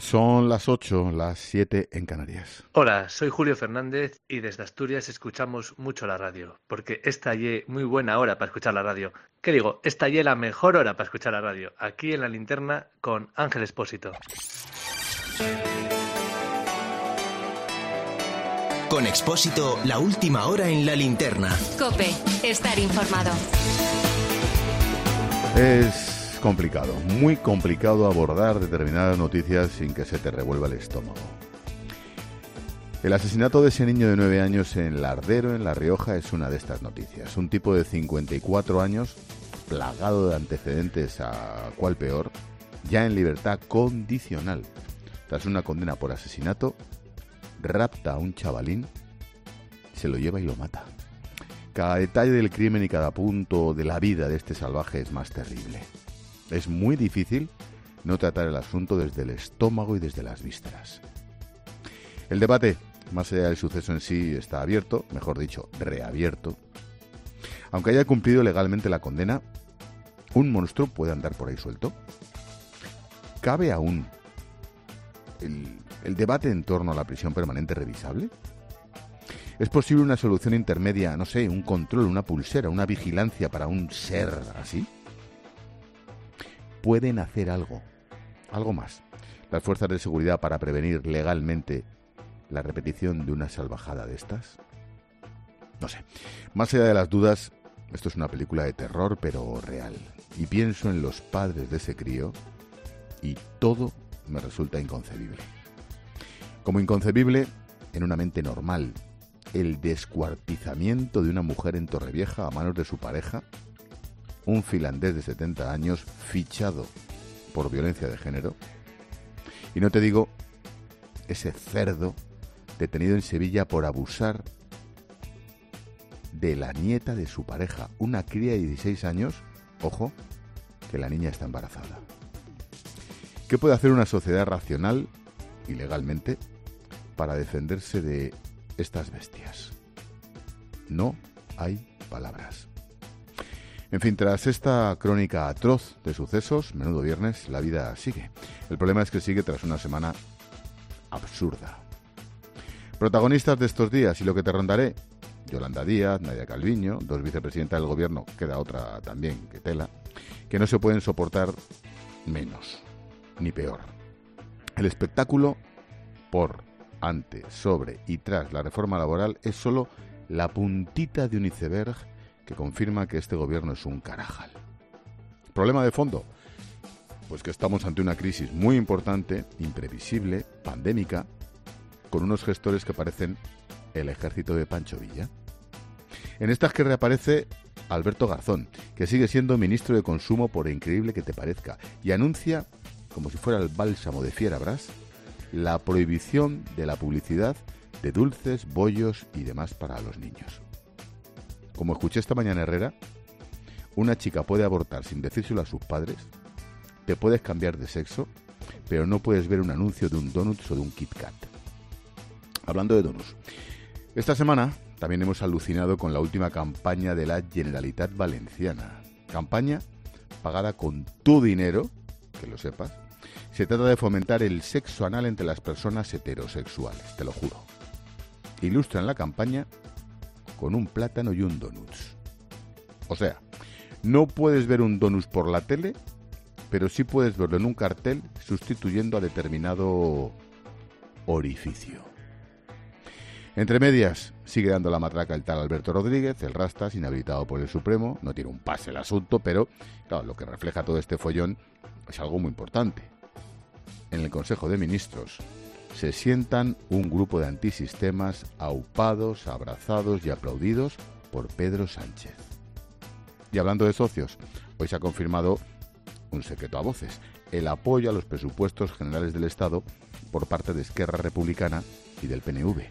Son las 8, las 7 en Canarias. Hola, soy Julio Fernández y desde Asturias escuchamos mucho la radio, porque esta ye muy buena hora para escuchar la radio. ¿Qué digo? Esta ye la mejor hora para escuchar la radio, aquí en La Linterna con Ángel Expósito. Con Expósito, la última hora en La Linterna. COPE, estar informado. Es complicado, muy complicado abordar determinadas noticias sin que se te revuelva el estómago. El asesinato de ese niño de 9 años en Lardero, en La Rioja, es una de estas noticias. Un tipo de 54 años, plagado de antecedentes a cual peor, ya en libertad condicional. Tras una condena por asesinato, rapta a un chavalín, se lo lleva y lo mata. Cada detalle del crimen y cada punto de la vida de este salvaje es más terrible. Es muy difícil no tratar el asunto desde el estómago y desde las vísceras. El debate, más allá del suceso en sí, está abierto, mejor dicho, reabierto. Aunque haya cumplido legalmente la condena, ¿un monstruo puede andar por ahí suelto? ¿Cabe aún el debate en torno a la prisión permanente revisable? ¿Es posible una solución intermedia, no sé, un control, una pulsera, una vigilancia para un ser así? ¿Pueden hacer algo más, las fuerzas de seguridad para prevenir legalmente la repetición de una salvajada de estas? No sé. Más allá de las dudas, esto es una película de terror, pero real. Y pienso en los padres de ese crío y todo me resulta inconcebible. Como inconcebible, en una mente normal, el descuartizamiento de una mujer en Torrevieja a manos de su pareja, un finlandés de 70 años fichado por violencia de género. Y no te digo ese cerdo detenido en Sevilla por abusar de la nieta de su pareja, una cría de 16 años, ojo, que la niña está embarazada. ¿Qué puede hacer una sociedad racional y legalmente para defenderse de estas bestias? No hay palabras. En fin, tras esta crónica atroz de sucesos, menudo viernes, la vida sigue. El problema es que sigue tras una semana absurda. Protagonistas de estos días y lo que te rondaré: Yolanda Díaz, Nadia Calviño, dos vicepresidentas del gobierno, queda otra también, que tela, que no se pueden soportar menos, ni peor. El espectáculo por, ante, sobre y tras la reforma laboral es solo la puntita de un iceberg que confirma que este gobierno es un carajal. ¿Problema de fondo? Pues que estamos ante una crisis muy importante, imprevisible, pandémica, con unos gestores que parecen el ejército de Pancho Villa. En estas que reaparece Alberto Garzón, que sigue siendo ministro de Consumo por increíble que te parezca, y anuncia, como si fuera el bálsamo de Fierabras, la prohibición de la publicidad de dulces, bollos y demás para los niños. Como escuché esta mañana Herrera, una chica puede abortar sin decírselo a sus padres, te puedes cambiar de sexo, pero no puedes ver un anuncio de un donuts o de un Kit Kat. Hablando de donuts, esta semana también hemos alucinado con la última campaña de la Generalitat Valenciana. Campaña pagada con tu dinero, que lo sepas. Se trata de fomentar el sexo anal entre las personas heterosexuales, te lo juro. Ilustran la campaña con un plátano y un donuts. O sea, no puedes ver un donuts por la tele, pero sí puedes verlo en un cartel sustituyendo a determinado orificio. Entre medias, sigue dando la matraca el tal Alberto Rodríguez, el Rastas, inhabilitado por el Supremo. No tiene un pase el asunto, pero claro, lo que refleja todo este follón es algo muy importante. En el Consejo de Ministros se sientan un grupo de antisistemas aupados, abrazados y aplaudidos por Pedro Sánchez. Y hablando de socios, hoy se ha confirmado un secreto a voces: el apoyo a los presupuestos generales del Estado por parte de Esquerra Republicana y del PNV.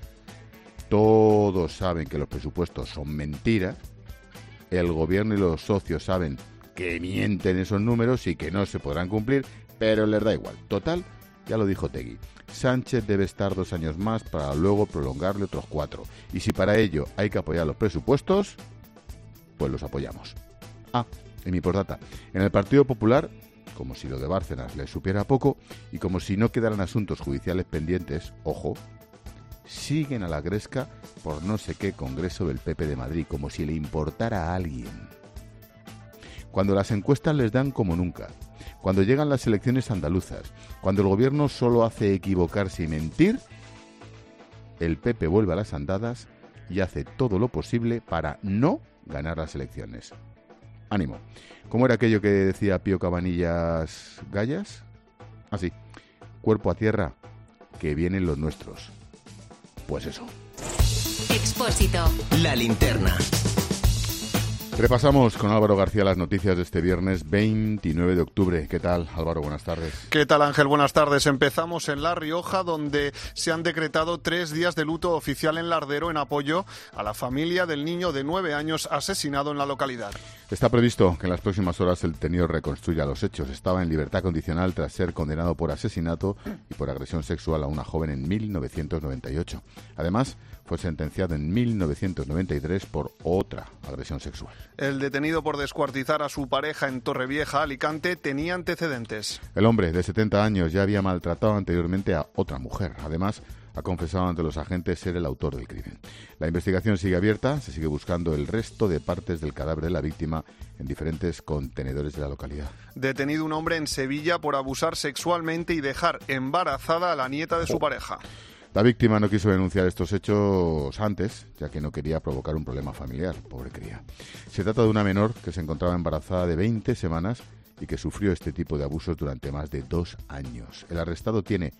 Todos saben que los presupuestos son mentiras, el gobierno y los socios saben que mienten esos números y que no se podrán cumplir, pero les da igual. Total, ya lo dijo Otegi, Sánchez debe estar 2 años más para luego prolongarle otros 4. Y si para ello hay que apoyar los presupuestos, pues los apoyamos. En mi postdata, en el Partido Popular como si lo de Bárcenas les supiera poco y como si no quedaran asuntos judiciales pendientes, ojo, siguen a la gresca por no sé qué congreso del PP de Madrid, como si le importara a alguien. Cuando las encuestas les dan como nunca, cuando llegan las elecciones andaluzas, cuando el gobierno solo hace equivocarse y mentir, el PP vuelve a las andadas y hace todo lo posible para no ganar las elecciones. Ánimo. ¿Cómo era aquello que decía Pío Cabanillas Gallas? Así, cuerpo a tierra, que vienen los nuestros. Pues eso. Expósito. La linterna. Repasamos con Álvaro García las noticias de este viernes 29 de octubre. ¿Qué tal, Álvaro? Buenas tardes. ¿Qué tal, Ángel? Buenas tardes. Empezamos en La Rioja, donde se han decretado 3 días de luto oficial en Lardero en apoyo a la familia del niño de 9 años asesinado en la localidad. Está previsto que en las próximas horas el detenido reconstruya los hechos. Estaba en libertad condicional tras ser condenado por asesinato y por agresión sexual a una joven en 1998. Además, fue sentenciado en 1993 por otra agresión sexual. El detenido por descuartizar a su pareja en Torrevieja, Alicante, tenía antecedentes. El hombre, de 70 años, ya había maltratado anteriormente a otra mujer. Además, ha confesado ante los agentes ser el autor del crimen. La investigación sigue abierta, se sigue buscando el resto de partes del cadáver de la víctima en diferentes contenedores de la localidad. Detenido un hombre en Sevilla por abusar sexualmente y dejar embarazada a la nieta de su pareja. La víctima no quiso denunciar estos hechos antes, ya que no quería provocar un problema familiar, pobre cría. Se trata de una menor que se encontraba embarazada de 20 semanas y que sufrió este tipo de abusos durante más de 2 años. El arrestado tiene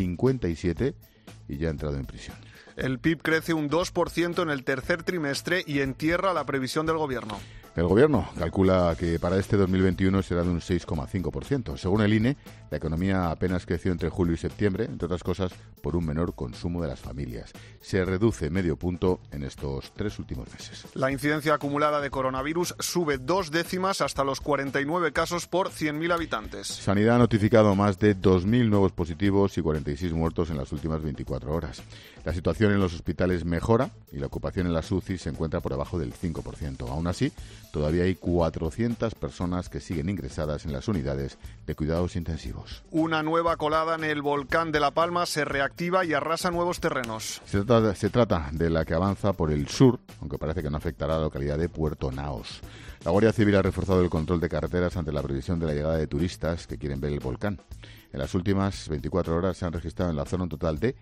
57 y ya ha entrado en prisión. El PIB crece un 2% en el tercer trimestre y entierra la previsión del gobierno. El gobierno calcula que para este 2021 será de un 6,5%. Según el INE, la economía apenas creció entre julio y septiembre, entre otras cosas, por un menor consumo de las familias. Se reduce medio punto en estos 3 últimos meses. La incidencia acumulada de coronavirus sube 2 décimas hasta los 49 casos por 100.000 habitantes. Sanidad ha notificado más de 2.000 nuevos positivos y 46 muertos en las últimas 24 horas. La situación en los hospitales mejora y la ocupación en las UCI se encuentra por debajo del 5%. Aún así, todavía hay 400 personas que siguen ingresadas en las unidades de cuidados intensivos. Una nueva colada en el volcán de La Palma se reactiva y arrasa nuevos terrenos. Se trata de la que avanza por el sur, aunque parece que no afectará a la localidad de Puerto Naos. La Guardia Civil ha reforzado el control de carreteras ante la previsión de la llegada de turistas que quieren ver el volcán. En las últimas 24 horas se han registrado en la zona un total de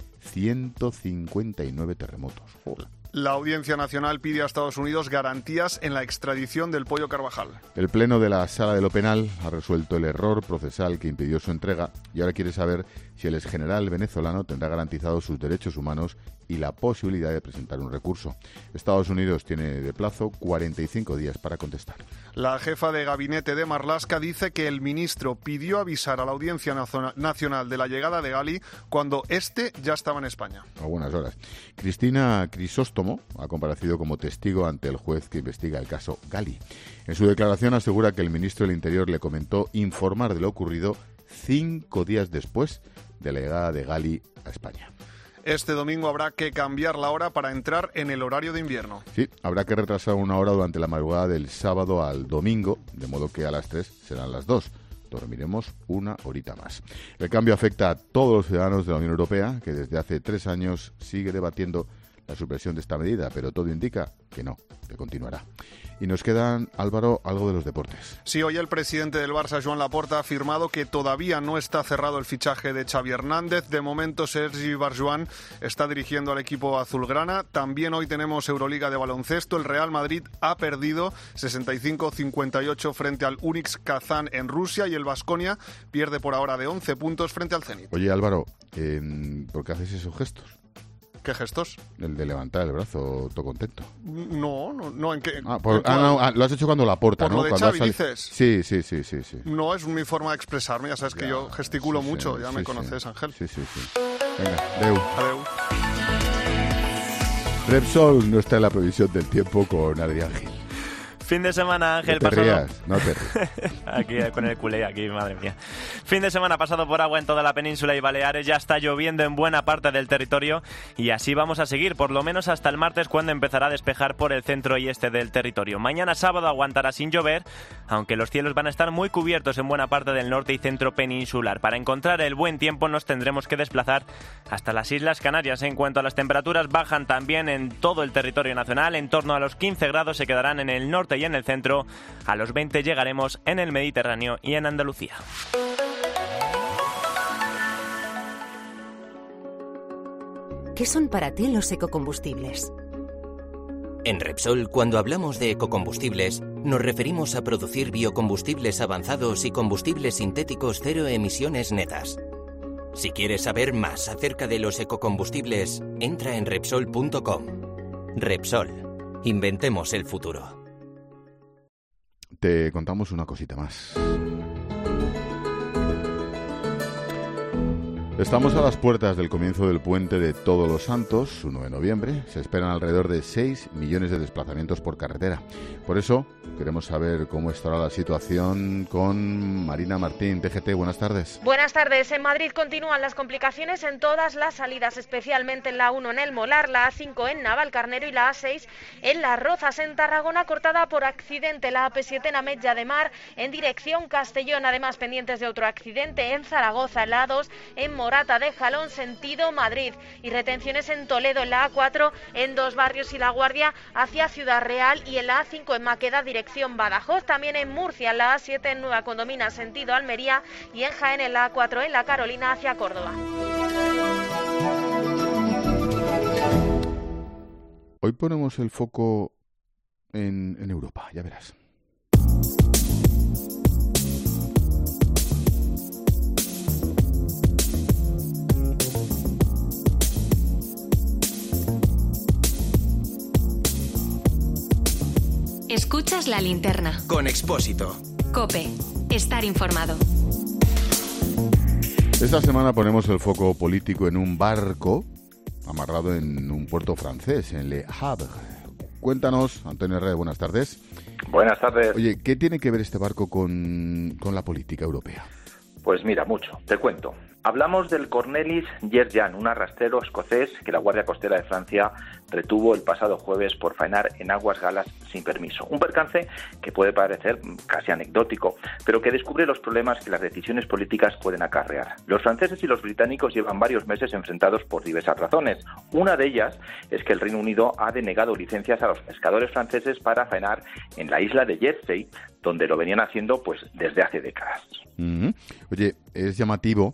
159 terremotos. ¡Hola! La Audiencia Nacional pide a Estados Unidos garantías en la extradición del Pollo Carvajal. El Pleno de la Sala de lo Penal ha resuelto el error procesal que impidió su entrega y ahora quiere saber si el exgeneral venezolano tendrá garantizados sus derechos humanos y la posibilidad de presentar un recurso. Estados Unidos tiene de plazo 45 días para contestar. La jefa de gabinete de Marlaska dice que el ministro pidió avisar a la Audiencia Nacional de la llegada de Gali cuando éste ya estaba en España. A buenas horas. Cristina Crisóstomo ha comparecido como testigo ante el juez que investiga el caso Gali. En su declaración asegura que el ministro del Interior le comentó informar de lo ocurrido 5 días después de la llegada de Gali a España. Este domingo habrá que cambiar la hora para entrar en el horario de invierno. Sí, habrá que retrasar una hora durante la madrugada del sábado al domingo, de modo que a las 3 serán las 2. Dormiremos una horita más. El cambio afecta a todos los ciudadanos de la Unión Europea, que desde hace 3 años sigue debatiendo la supresión de esta medida, pero todo indica que no, que continuará. Y nos quedan, Álvaro, algo de los deportes. Sí, hoy el presidente del Barça, Joan Laporta, ha afirmado que todavía no está cerrado el fichaje de Xavi Hernández. De momento, Sergi Barjuan está dirigiendo al equipo azulgrana. También hoy tenemos Euroliga de baloncesto. El Real Madrid ha perdido 65-58 frente al Unix Kazán en Rusia y el Baskonia pierde por ahora de 11 puntos frente al Zenit. Oye, Álvaro, ¿por qué haces esos gestos? ¿Qué gestos? El de levantar el brazo, todo contento. No, ¿en qué? Lo has hecho cuando Laporta, ¿Por ¿no? lo de Cuando Xavi dices? Sí. No, es mi forma de expresarme, ya sabes que yo gesticulo mucho, ya me conoces, Ángel. Sí. Venga, adeu. Adeu. Repsol no está en la previsión del tiempo con Adrián Gil. Fin de semana, Ángel. No te rías. Aquí con el culé, aquí, madre mía. Fin de semana pasado por agua en toda la península y Baleares, ya está lloviendo en buena parte del territorio y así vamos a seguir, por lo menos hasta el martes, cuando empezará a despejar por el centro y este del territorio. Mañana sábado aguantará sin llover, aunque los cielos van a estar muy cubiertos en buena parte del norte y centro peninsular. Para encontrar el buen tiempo nos tendremos que desplazar hasta las Islas Canarias. En cuanto a las temperaturas, bajan también en todo el territorio nacional, en torno a los 15 grados se quedarán en el norte y en el centro, a los 20 llegaremos en el Mediterráneo y en Andalucía. ¿Qué son para ti los ecocombustibles? En Repsol, cuando hablamos de ecocombustibles, nos referimos a producir biocombustibles avanzados y combustibles sintéticos cero emisiones netas. Si quieres saber más acerca de los ecocombustibles, entra en Repsol.com. Repsol. Inventemos el futuro. Te contamos una cosita más. Estamos a las puertas del comienzo del puente de Todos los Santos, 1 de noviembre. Se esperan alrededor de 6 millones de desplazamientos por carretera. Por eso queremos saber cómo estará la situación con Marina Martín, TGT. Buenas tardes. Buenas tardes. En Madrid continúan las complicaciones en todas las salidas, especialmente en la 1 en El Molar, la A5 en Navalcarnero y la A6 en Las Rozas. En Tarragona, cortada por accidente la AP7 en Ametlla de Mar en dirección Castellón. Además, pendientes de otro accidente en Zaragoza, en la A2 en Morata de Jalón, sentido Madrid, y retenciones en Toledo, en la A4 en Dos Barrios y La Guardia hacia Ciudad Real, y en la A5 en Maqueda dirección Badajoz. También en Murcia, en la A7 en Nueva Condomina sentido Almería, y en Jaén en la A4 en La Carolina hacia Córdoba. Hoy ponemos el foco en Europa, ya verás. Escuchas La Linterna. Con Expósito. COPE. Estar informado. Esta semana ponemos el foco político en un barco amarrado en un puerto francés, en Le Havre. Cuéntanos, Antonio Herrera, buenas tardes. Buenas tardes. Oye, ¿qué tiene que ver este barco con la política europea? Pues mira, mucho. Te cuento. Hablamos del Cornelis Yerjan, un arrastrero escocés que la Guardia Costera de Francia retuvo el pasado jueves por faenar en aguas galas sin permiso. Un percance que puede parecer casi anecdótico, pero que descubre los problemas que las decisiones políticas pueden acarrear. Los franceses y los británicos llevan varios meses enfrentados por diversas razones. Una de ellas es que el Reino Unido ha denegado licencias a los pescadores franceses para faenar en la isla de Jersey, donde lo venían haciendo pues desde hace décadas. Oye, es llamativo,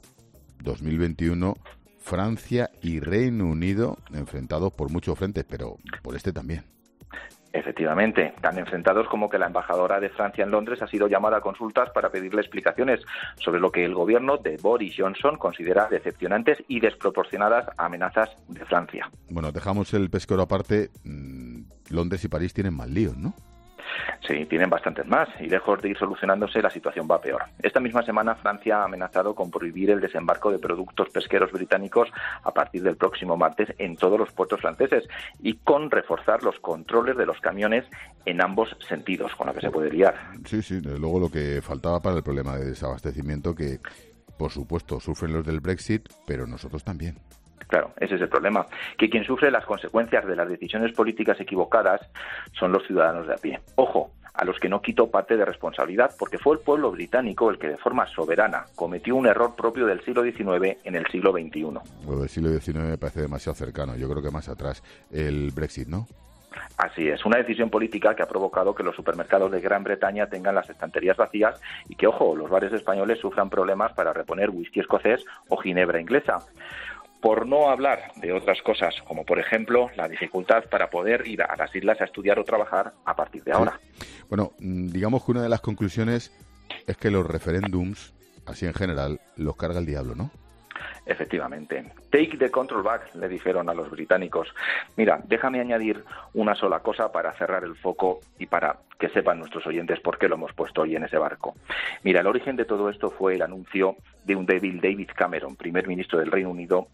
2021, Francia y Reino Unido enfrentados por muchos frentes, pero por este también. Efectivamente, tan enfrentados como que la embajadora de Francia en Londres ha sido llamada a consultas para pedirle explicaciones sobre lo que el gobierno de Boris Johnson considera decepcionantes y desproporcionadas amenazas de Francia. Bueno, dejamos el pesquero aparte. Londres y París tienen más líos, ¿no? Sí, tienen bastantes más, y lejos de ir solucionándose, la situación va peor. Esta misma semana Francia ha amenazado con prohibir el desembarco de productos pesqueros británicos a partir del próximo martes en todos los puertos franceses, y con reforzar los controles de los camiones en ambos sentidos, con lo que se puede liar. Sí, desde luego lo que faltaba para el problema de desabastecimiento que, por supuesto, sufren los del Brexit, pero nosotros también. Claro, ese es el problema, que quien sufre las consecuencias de las decisiones políticas equivocadas son los ciudadanos de a pie. Ojo, a los que no quito parte de responsabilidad, porque fue el pueblo británico el que de forma soberana cometió un error propio del siglo XIX en el siglo XXI. Lo del siglo XIX me parece demasiado cercano, yo creo que más atrás, el Brexit, ¿no? Así es, una decisión política que ha provocado que los supermercados de Gran Bretaña tengan las estanterías vacías y que, ojo, los bares españoles sufran problemas para reponer whisky escocés o ginebra inglesa. Por no hablar de otras cosas, como por ejemplo la dificultad para poder ir a las islas a estudiar o trabajar a partir de ahora. Bueno, digamos que una de las conclusiones es que los referéndums, así en general, los carga el diablo, ¿no? Efectivamente. Take the control back, le dijeron a los británicos. Mira, déjame añadir una sola cosa para cerrar el foco y para que sepan nuestros oyentes por qué lo hemos puesto hoy en ese barco. Mira, el origen de todo esto fue el anuncio de un débil David Cameron, primer ministro del Reino Unido,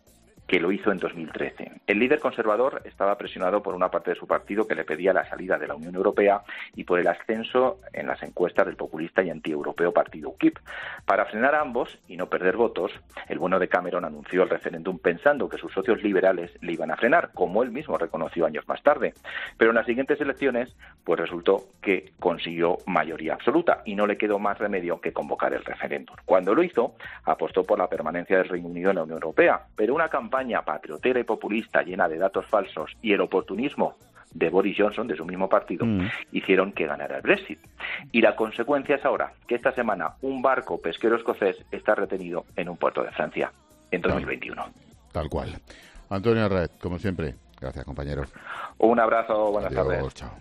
que lo hizo en 2013. El líder conservador estaba presionado por una parte de su partido que le pedía la salida de la Unión Europea y por el ascenso en las encuestas del populista y antieuropeo partido UKIP. Para frenar a ambos y no perder votos, el bueno de Cameron anunció el referéndum pensando que sus socios liberales le iban a frenar, como él mismo reconoció años más tarde. Pero en las siguientes elecciones, pues resultó que consiguió mayoría absoluta y no le quedó más remedio que convocar el referéndum. Cuando lo hizo, apostó por la permanencia del Reino Unido en la Unión Europea, pero una campaña patriotera y populista llena de datos falsos y el oportunismo de Boris Johnson, de su mismo partido, hicieron que ganara el Brexit. Y la consecuencia es ahora que esta semana un barco pesquero escocés está retenido en un puerto de Francia en 2021. Tal cual. Antonio Arret, como siempre, gracias, compañero. Un abrazo, buenas tardes. Adiós, chao.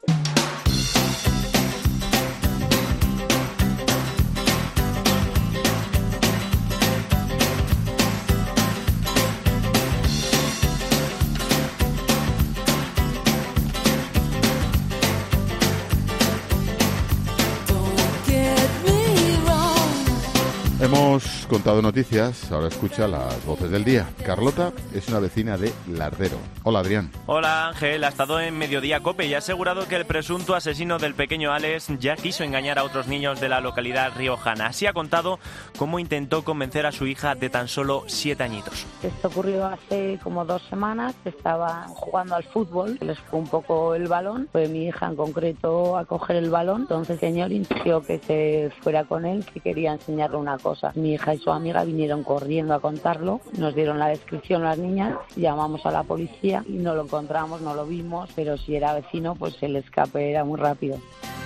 Hemos contado noticias, ahora escucha las voces del día. Carlota es una vecina de Lardero. Hola, Adrián. Hola, Ángel. Ha estado en Mediodía COPE y ha asegurado que el presunto asesino del pequeño Alex ya quiso engañar a otros niños de la localidad riojana. Así ha contado cómo intentó convencer a su hija de tan solo 7 añitos. Esto ocurrió hace como 2 semanas. Estaban jugando al fútbol, les fue un poco el balón. Fue mi hija en concreto a coger el balón. Entonces el señor insistió que se fuera con él, que quería enseñarle una cosa. Mi hija y su amiga vinieron corriendo a contarlo, nos dieron la descripción las niñas, llamamos a la policía y no lo encontramos, no lo vimos, pero si era vecino, pues el escape era muy rápido.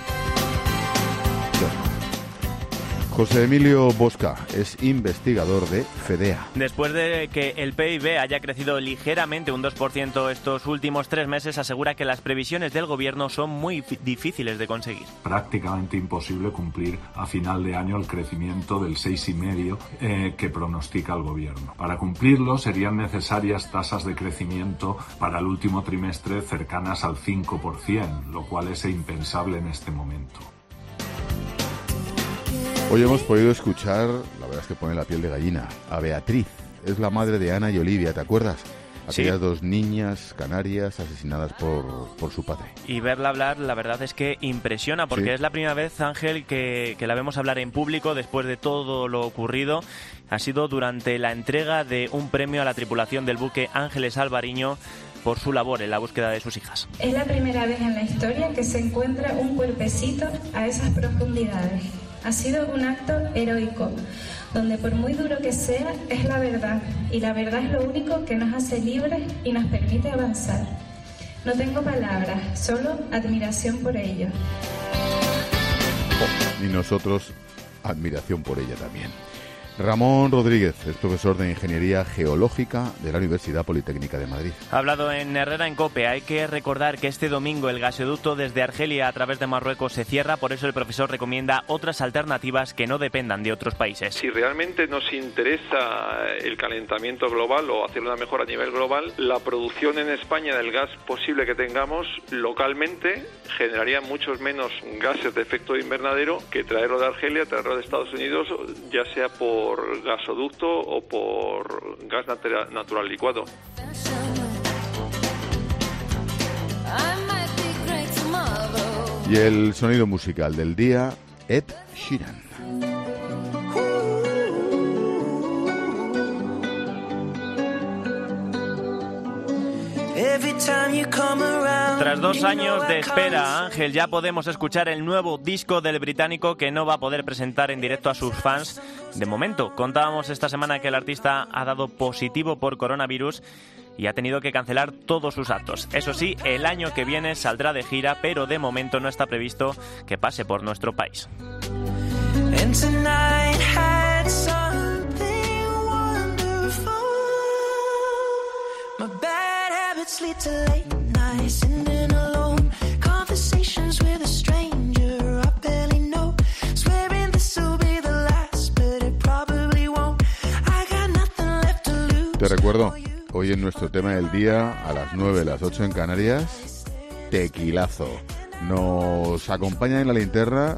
José Emilio Bosca es investigador de FEDEA. Después de que el PIB haya crecido ligeramente un 2% estos últimos 3 meses, asegura que las previsiones del gobierno son muy difíciles de conseguir. Prácticamente imposible cumplir a final de año el crecimiento del 6,5% que pronostica el gobierno. Para cumplirlo serían necesarias tasas de crecimiento para el último trimestre cercanas al 5%, lo cual es impensable en este momento. Hoy hemos podido escuchar, la verdad es que pone la piel de gallina, a Beatriz. Es la madre de Ana y Olivia, ¿te acuerdas? Aquellas 2 niñas canarias asesinadas por su padre. Y verla hablar, la verdad es que impresiona, porque es la primera vez, Ángel, que la vemos hablar en público después de todo lo ocurrido. Ha sido durante la entrega de un premio a la tripulación del buque Ángeles Alvariño por su labor en la búsqueda de sus hijas. Es la primera vez en la historia que se encuentra un cuerpecito a esas profundidades. Ha sido un acto heroico, donde por muy duro que sea, es la verdad. Y la verdad es lo único que nos hace libres y nos permite avanzar. No tengo palabras, solo admiración por ello. Y nosotros, admiración por ella también. Ramón Rodríguez es profesor de Ingeniería Geológica de la Universidad Politécnica de Madrid. Ha hablado en Herrera en COPE. Hay que recordar que este domingo el gasoducto desde Argelia a través de Marruecos se cierra, por eso el profesor recomienda otras alternativas que no dependan de otros países. Si realmente nos interesa el calentamiento global o hacer una mejora a nivel global, la producción en España del gas posible que tengamos localmente generaría muchos menos gases de efecto invernadero que traerlo de Argelia, traerlo de Estados Unidos, ya sea por gasoducto o por gas natural licuado. Y el sonido musical del día, Ed Sheeran. Tras 2 años de espera, Ángel, ya podemos escuchar el nuevo disco del británico que no va a poder presentar en directo a sus fans. De momento, contábamos esta semana que el artista ha dado positivo por coronavirus y ha tenido que cancelar todos sus actos. Eso sí, el año que viene saldrá de gira, pero de momento no está previsto que pase por nuestro país. Lead to late nights, sitting alone, conversations with a stranger I barely know, swearing this will be the last, but it probably won't. I got nothing left to lose. Te recuerdo, hoy en nuestro tema del día, a las 9, las 8 en Canarias, tequilazo. Nos acompañan en la linterna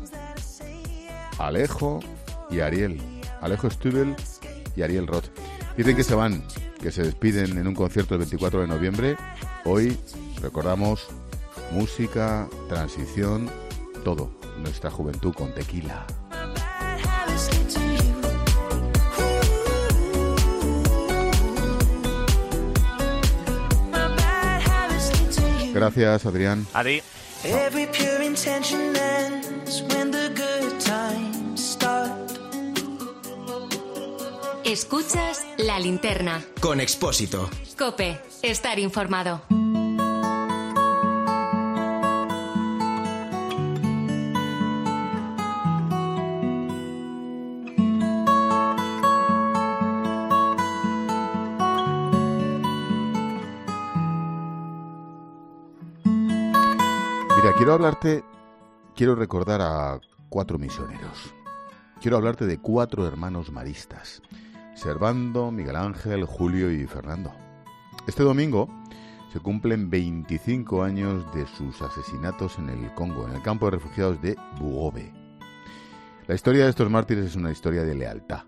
Alejo y Ariel. Alejo Stubel y Ariel Roth. Dicen que se van que se despiden en un concierto el 24 de noviembre. Hoy recordamos música, transición, todo, nuestra juventud con Tequila. Gracias, Adrián. A ti. Escuchas La Linterna. Con Expósito. COPE. Estar informado. Mira, quiero recordar a 4 misioneros. Quiero hablarte de 4 hermanos maristas: Servando, Miguel Ángel, Julio y Fernando. Este domingo se cumplen 25 años de sus asesinatos en el Congo, en el campo de refugiados de Bugobe. La historia de estos mártires es una historia de lealtad.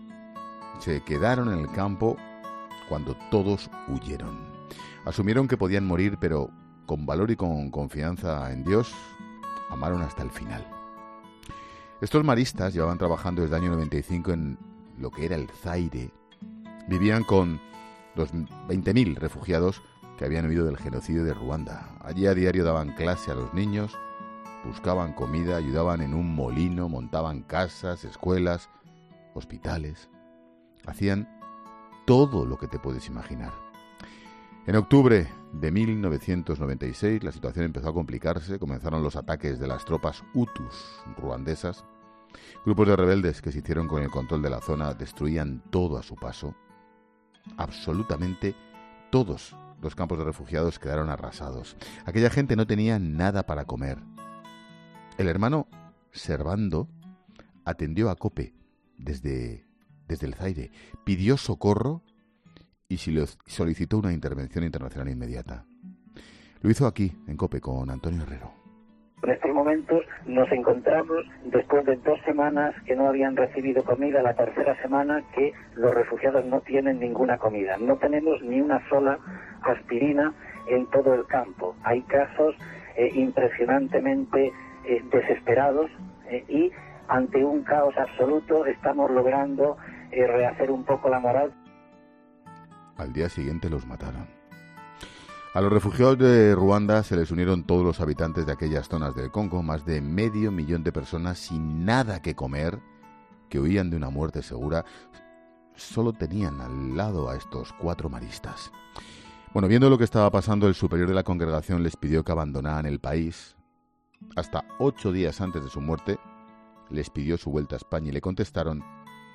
Se quedaron en el campo cuando todos huyeron. Asumieron que podían morir, pero con valor y con confianza en Dios, amaron hasta el final. Estos maristas llevaban trabajando desde el año 95 en lo que era el Zaire. Vivían con los 20.000 refugiados que habían huido del genocidio de Ruanda. Allí a diario daban clase a los niños, buscaban comida, ayudaban en un molino, montaban casas, escuelas, hospitales. Hacían todo lo que te puedes imaginar. En octubre de 1996 la situación empezó a complicarse. Comenzaron los ataques de las tropas hutus ruandesas. Grupos de rebeldes que se hicieron con el control de la zona destruían todo a su paso. Absolutamente todos los campos de refugiados quedaron arrasados. Aquella gente no tenía nada para comer. El hermano Servando atendió a COPE desde el Zaire, pidió socorro y solicitó una intervención internacional inmediata. Lo hizo aquí, en COPE, con Antonio Herrero. En estos momentos nos encontramos después de 2 semanas que no habían recibido comida, la tercera semana que los refugiados no tienen ninguna comida. No tenemos ni una sola aspirina en todo el campo. Hay casos impresionantemente desesperados y ante un caos absoluto estamos logrando rehacer un poco la moral. Al día siguiente los mataron. A los refugiados de Ruanda se les unieron todos los habitantes de aquellas zonas del Congo, más de 500.000 de personas sin nada que comer, que huían de una muerte segura. Solo tenían al lado a estos 4 maristas. Bueno, viendo lo que estaba pasando, el superior de la congregación les pidió que abandonaran el país. Hasta 8 días antes de su muerte, les pidió su vuelta a España y le contestaron: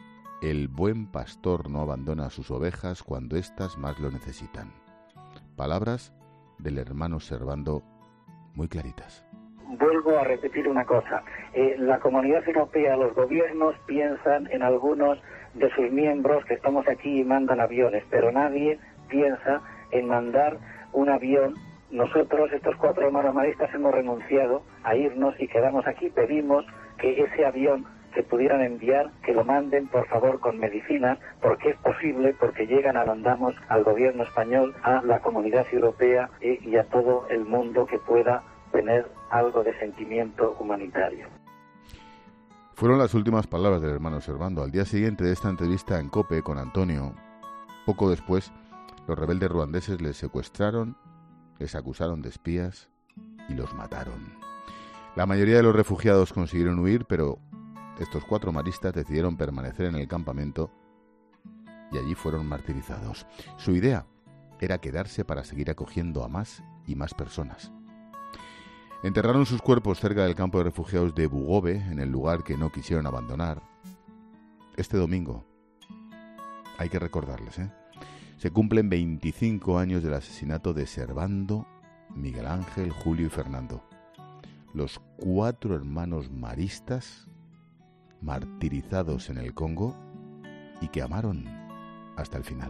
el buen pastor no abandona a sus ovejas cuando éstas más lo necesitan. Palabras del hermano Servando muy claritas. Vuelvo a repetir una cosa. La Comunidad Europea, los gobiernos piensan en algunos de sus miembros que estamos aquí y mandan aviones, pero nadie piensa en mandar un avión. Nosotros, estos 4 hermanos maristas, hemos renunciado a irnos y quedamos aquí. Pedimos que ese avión que pudieran enviar, que lo manden por favor con medicinas, porque es posible, porque llegan, mandamos al gobierno español, a la Comunidad Europea y a todo el mundo que pueda tener algo de sentimiento humanitario. Fueron las últimas palabras del hermano Servando. Al día siguiente de esta entrevista en COPE con Antonio, poco después, los rebeldes ruandeses les secuestraron, les acusaron de espías y los mataron. La mayoría de los refugiados consiguieron huir, pero estos 4 maristas decidieron permanecer en el campamento y allí fueron martirizados. Su idea era quedarse para seguir acogiendo a más y más personas. Enterraron sus cuerpos cerca del campo de refugiados de Bugobe, en el lugar que no quisieron abandonar. Este domingo, hay que recordarles, se cumplen 25 años del asesinato de Servando, Miguel Ángel, Julio y Fernando. Los 4 hermanos maristas martirizados en el Congo y que amaron hasta el final.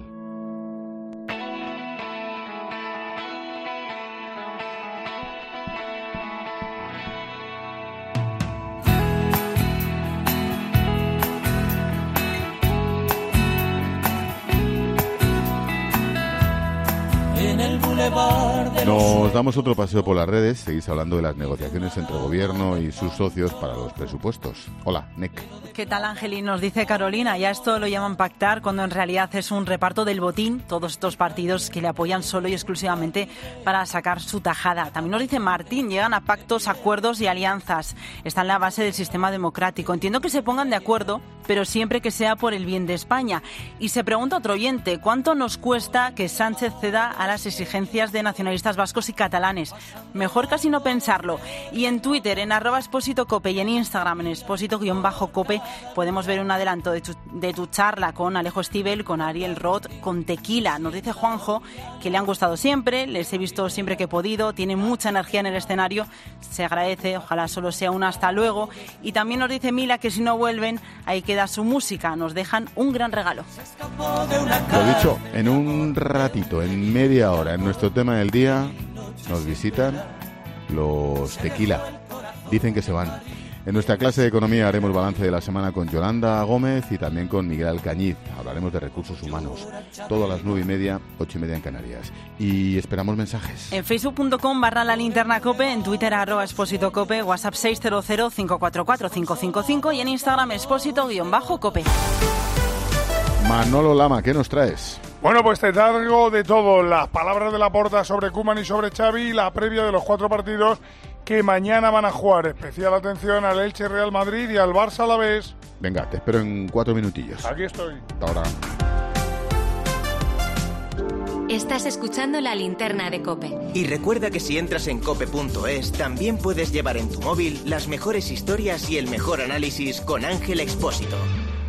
Nos damos otro paseo por las redes. Seguís hablando de las negociaciones entre gobierno y sus socios para los presupuestos. Hola, Nick. ¿Qué tal, Ángel? Y nos dice Carolina, ya esto lo llaman pactar cuando en realidad es un reparto del botín, todos estos partidos que le apoyan solo y exclusivamente para sacar su tajada. También nos dice Martín, llegan a pactos, acuerdos y alianzas. Está en la base del sistema democrático. Entiendo que se pongan de acuerdo, pero siempre que sea por el bien de España. Y se pregunta otro oyente, ¿cuánto nos cuesta que Sánchez ceda a las exigencias de nacionalistas vascos y catalanes? Mejor casi no pensarlo. Y en Twitter, en @expósitocope y en Instagram, en expósito_cope, podemos ver un adelanto de tu charla con Alejo Stivel, con Ariel Roth, con Tequila. Nos dice Juanjo que le han gustado siempre, les he visto siempre que he podido, tiene mucha energía en el escenario, se agradece, ojalá solo sea un hasta luego. Y también nos dice Mila que si no vuelven, ahí queda su música, nos dejan un gran regalo. Lo dicho, en un ratito, en media hora, en nuestro tema del día, nos visitan los Tequila. Dicen que se van. En nuestra clase de economía haremos balance de la semana con Yolanda Gómez y también con Miguel Alcañiz. Hablaremos de recursos humanos. Todo a las 9:30, 8:30 en Canarias. Y esperamos mensajes. En facebook.com/lalinternacope, en Twitter @expósitocope, WhatsApp 600-544-555 y en Instagram expósito_cope. Manolo Lama, ¿qué nos traes? Bueno, pues te traigo de todo. Las palabras de Laporta sobre Koeman y sobre Xavi y la previa de los 4 partidos que mañana van a jugar. Especial atención al Elche Real Madrid y al Barça Alavés. Venga, te espero en 4 minutillos. Aquí estoy. Hasta ahora. Estás escuchando La Linterna de COPE. Y recuerda que si entras en cope.es, también puedes llevar en tu móvil las mejores historias y el mejor análisis con Ángel Expósito.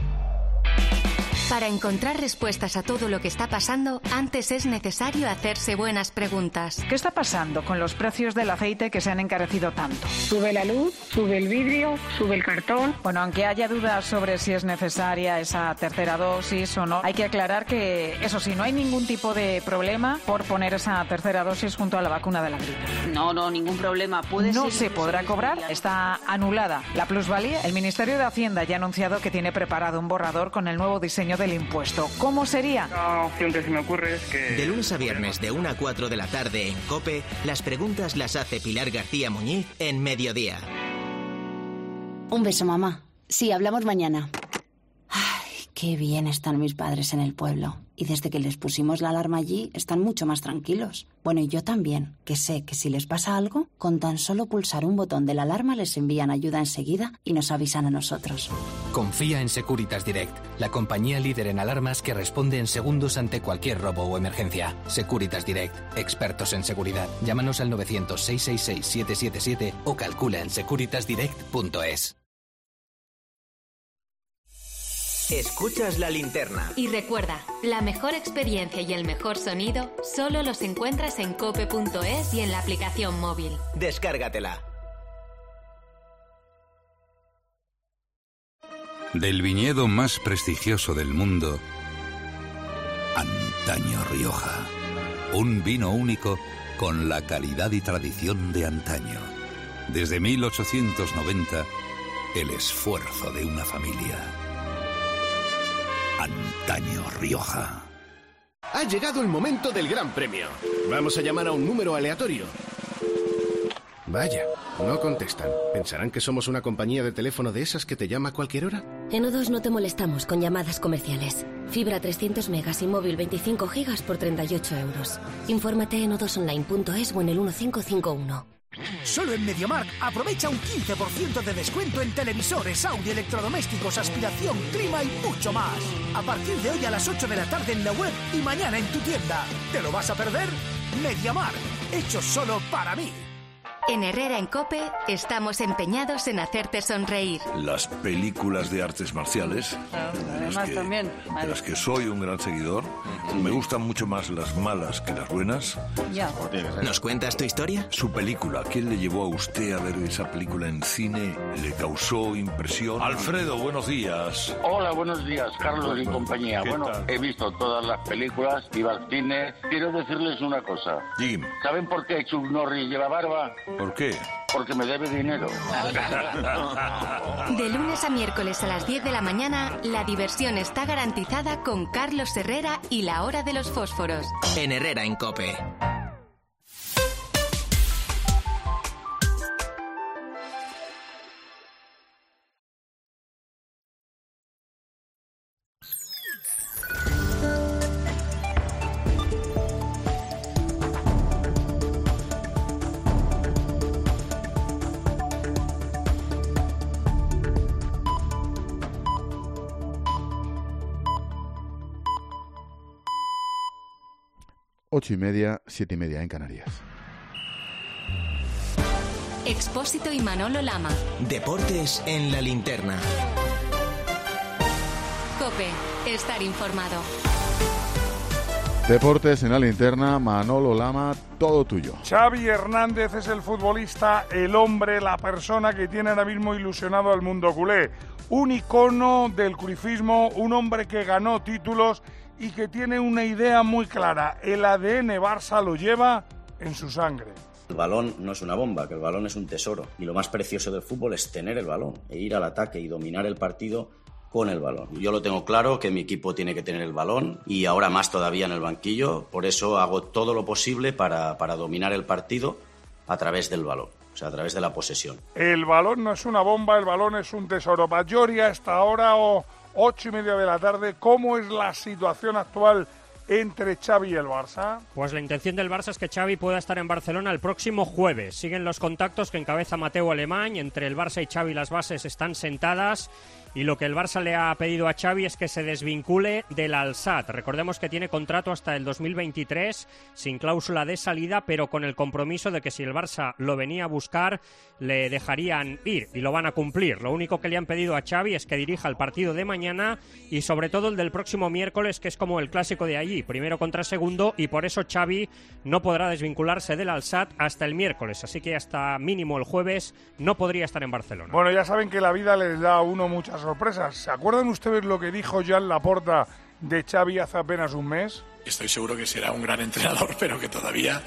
Para encontrar respuestas a todo lo que está pasando, antes es necesario hacerse buenas preguntas. ¿Qué está pasando con los precios del aceite que se han encarecido tanto? Sube la luz, sube el vidrio, sube el cartón. Bueno, aunque haya dudas sobre si es necesaria esa tercera dosis o no, hay que aclarar que, eso sí, no hay ningún tipo de problema por poner esa tercera dosis junto a la vacuna de la gripe. No, ningún problema. No se podrá cobrar, está anulada la plusvalía. El Ministerio de Hacienda ya ha anunciado que tiene preparado un borrador con el nuevo diseño del impuesto. ¿Cómo sería? La opción que se me ocurre es que... De lunes a viernes, de 1 a 4 de la tarde en COPE, las preguntas las hace Pilar García Muñiz en Mediodía. Un beso, mamá. Sí, hablamos mañana. Ay, qué bien están mis padres en el pueblo. Y desde que les pusimos la alarma allí, están mucho más tranquilos. Bueno, y yo también, que sé que si les pasa algo, con tan solo pulsar un botón de la alarma les envían ayuda enseguida y nos avisan a nosotros. Confía en Securitas Direct, la compañía líder en alarmas que responde en segundos ante cualquier robo o emergencia. Securitas Direct, expertos en seguridad. Llámanos al 900-666-777 o calcula en securitasdirect.es. Escuchas La Linterna. Y recuerda, la mejor experiencia y el mejor sonido solo los encuentras en cope.es y en la aplicación móvil. Descárgatela. Del viñedo más prestigioso del mundo, Antaño Rioja. Un vino único con la calidad y tradición de antaño. Desde 1890, el esfuerzo de una familia. Antaño Rioja. Ha llegado el momento del gran premio. Vamos a llamar a un número aleatorio. Vaya, no contestan. ¿Pensarán que somos una compañía de teléfono de esas que te llama a cualquier hora? En O2 no te molestamos con llamadas comerciales. Fibra 300 megas y móvil 25 gigas por 38 euros. Infórmate en o2online.es o en el 1551. Solo en MediaMarkt aprovecha un 15% de descuento en televisores, audio, electrodomésticos, aspiración, clima y mucho más. A partir de hoy a las 8 de la tarde en la web y mañana en tu tienda. ¿Te lo vas a perder? MediaMarkt, hecho solo para mí. En Herrera en COPE estamos empeñados en hacerte sonreír. Las películas de artes marciales, de las que soy un gran seguidor, me gustan mucho más las malas que las buenas. Ya. ¿Nos cuentas tu historia? Su película, ¿quién le llevó a usted a ver esa película en cine? ¿Le causó impresión? Alfredo, buenos días. Hola, buenos días, Carlos y compañía. Bueno, tal? he visto todas las películas, iba al cine. Quiero decirles una cosa. Dime. ¿Saben por qué Chuck Norris lleva barba? ¿Por qué? Porque me debe dinero. De lunes a miércoles a las 10 de la mañana, la diversión está garantizada con Carlos Herrera y la hora de los fósforos. En Herrera en COPE. 8:30, 7:30 en Canarias. Expósito y Manolo Lama. Deportes en la linterna. COPE. Estar informado. Deportes en la linterna, Manolo Lama, todo tuyo. Xavi Hernández es el futbolista, el hombre, la persona que tiene ahora mismo ilusionado al mundo culé. Un icono del cruyffismo, un hombre que ganó títulos y que tiene una idea muy clara. El ADN Barça lo lleva en su sangre. El balón no es una bomba, que el balón es un tesoro. Y lo más precioso del fútbol es tener el balón, e ir al ataque y dominar el partido con el balón. Yo lo tengo claro que mi equipo tiene que tener el balón y ahora más todavía en el banquillo. Por eso hago todo lo posible para dominar el partido a través del balón, o sea, a través de la posesión. El balón no es una bomba, el balón es un tesoro. Bajori, hasta ahora 8:30 de la tarde, ¿cómo es la situación actual entre Xavi y el Barça? Pues la intención del Barça es que Xavi pueda estar en Barcelona el próximo jueves. Siguen los contactos que encabeza Mateu Alemany. Entre el Barça y Xavi las bases están sentadas. Y lo que el Barça le ha pedido a Xavi es que se desvincule del Al-Sadd. Recordemos que tiene contrato hasta el 2023, sin cláusula de salida, pero con el compromiso de que si el Barça lo venía a buscar, le dejarían ir y lo van a cumplir. Lo único que le han pedido a Xavi es que dirija el partido de mañana y sobre todo el del próximo miércoles, que es como el clásico de allí, primero contra segundo, y por eso Xavi no podrá desvincularse del Al-Sadd hasta el miércoles. Así que hasta mínimo el jueves no podría estar en Barcelona. Bueno, ya saben que la vida les da a uno muchas sorpresas. ¿Se acuerdan ustedes lo que dijo Joan Laporta de Xavi hace apenas un mes? Estoy seguro que será un gran entrenador, pero que todavía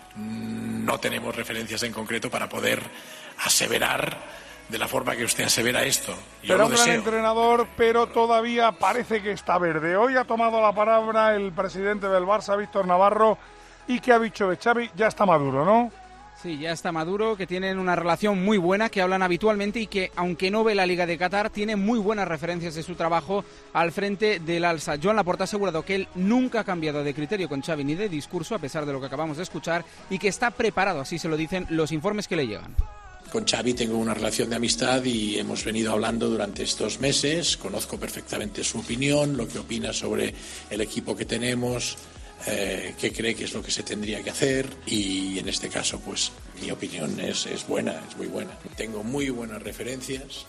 no tenemos referencias en concreto para poder aseverar de la forma que usted asevera esto. Será un gran entrenador, pero todavía parece que está verde. Hoy ha tomado la palabra el presidente del Barça, Víctor Navarro, y que ha dicho de Xavi, ya está maduro, ¿no? Sí, ya está maduro, que tienen una relación muy buena, que hablan habitualmente y que, aunque no ve la Liga de Qatar, tiene muy buenas referencias de su trabajo al frente del Al-Sadd. Joan Laporta ha asegurado que él nunca ha cambiado de criterio con Xavi ni de discurso, a pesar de lo que acabamos de escuchar, y que está preparado, así se lo dicen los informes que le llegan. Con Xavi tengo una relación de amistad y hemos venido hablando durante estos meses. Conozco perfectamente su opinión, lo que opina sobre el equipo que tenemos, qué cree que es lo que se tendría que hacer, y en este caso pues mi opinión es buena, es muy buena. Tengo muy buenas referencias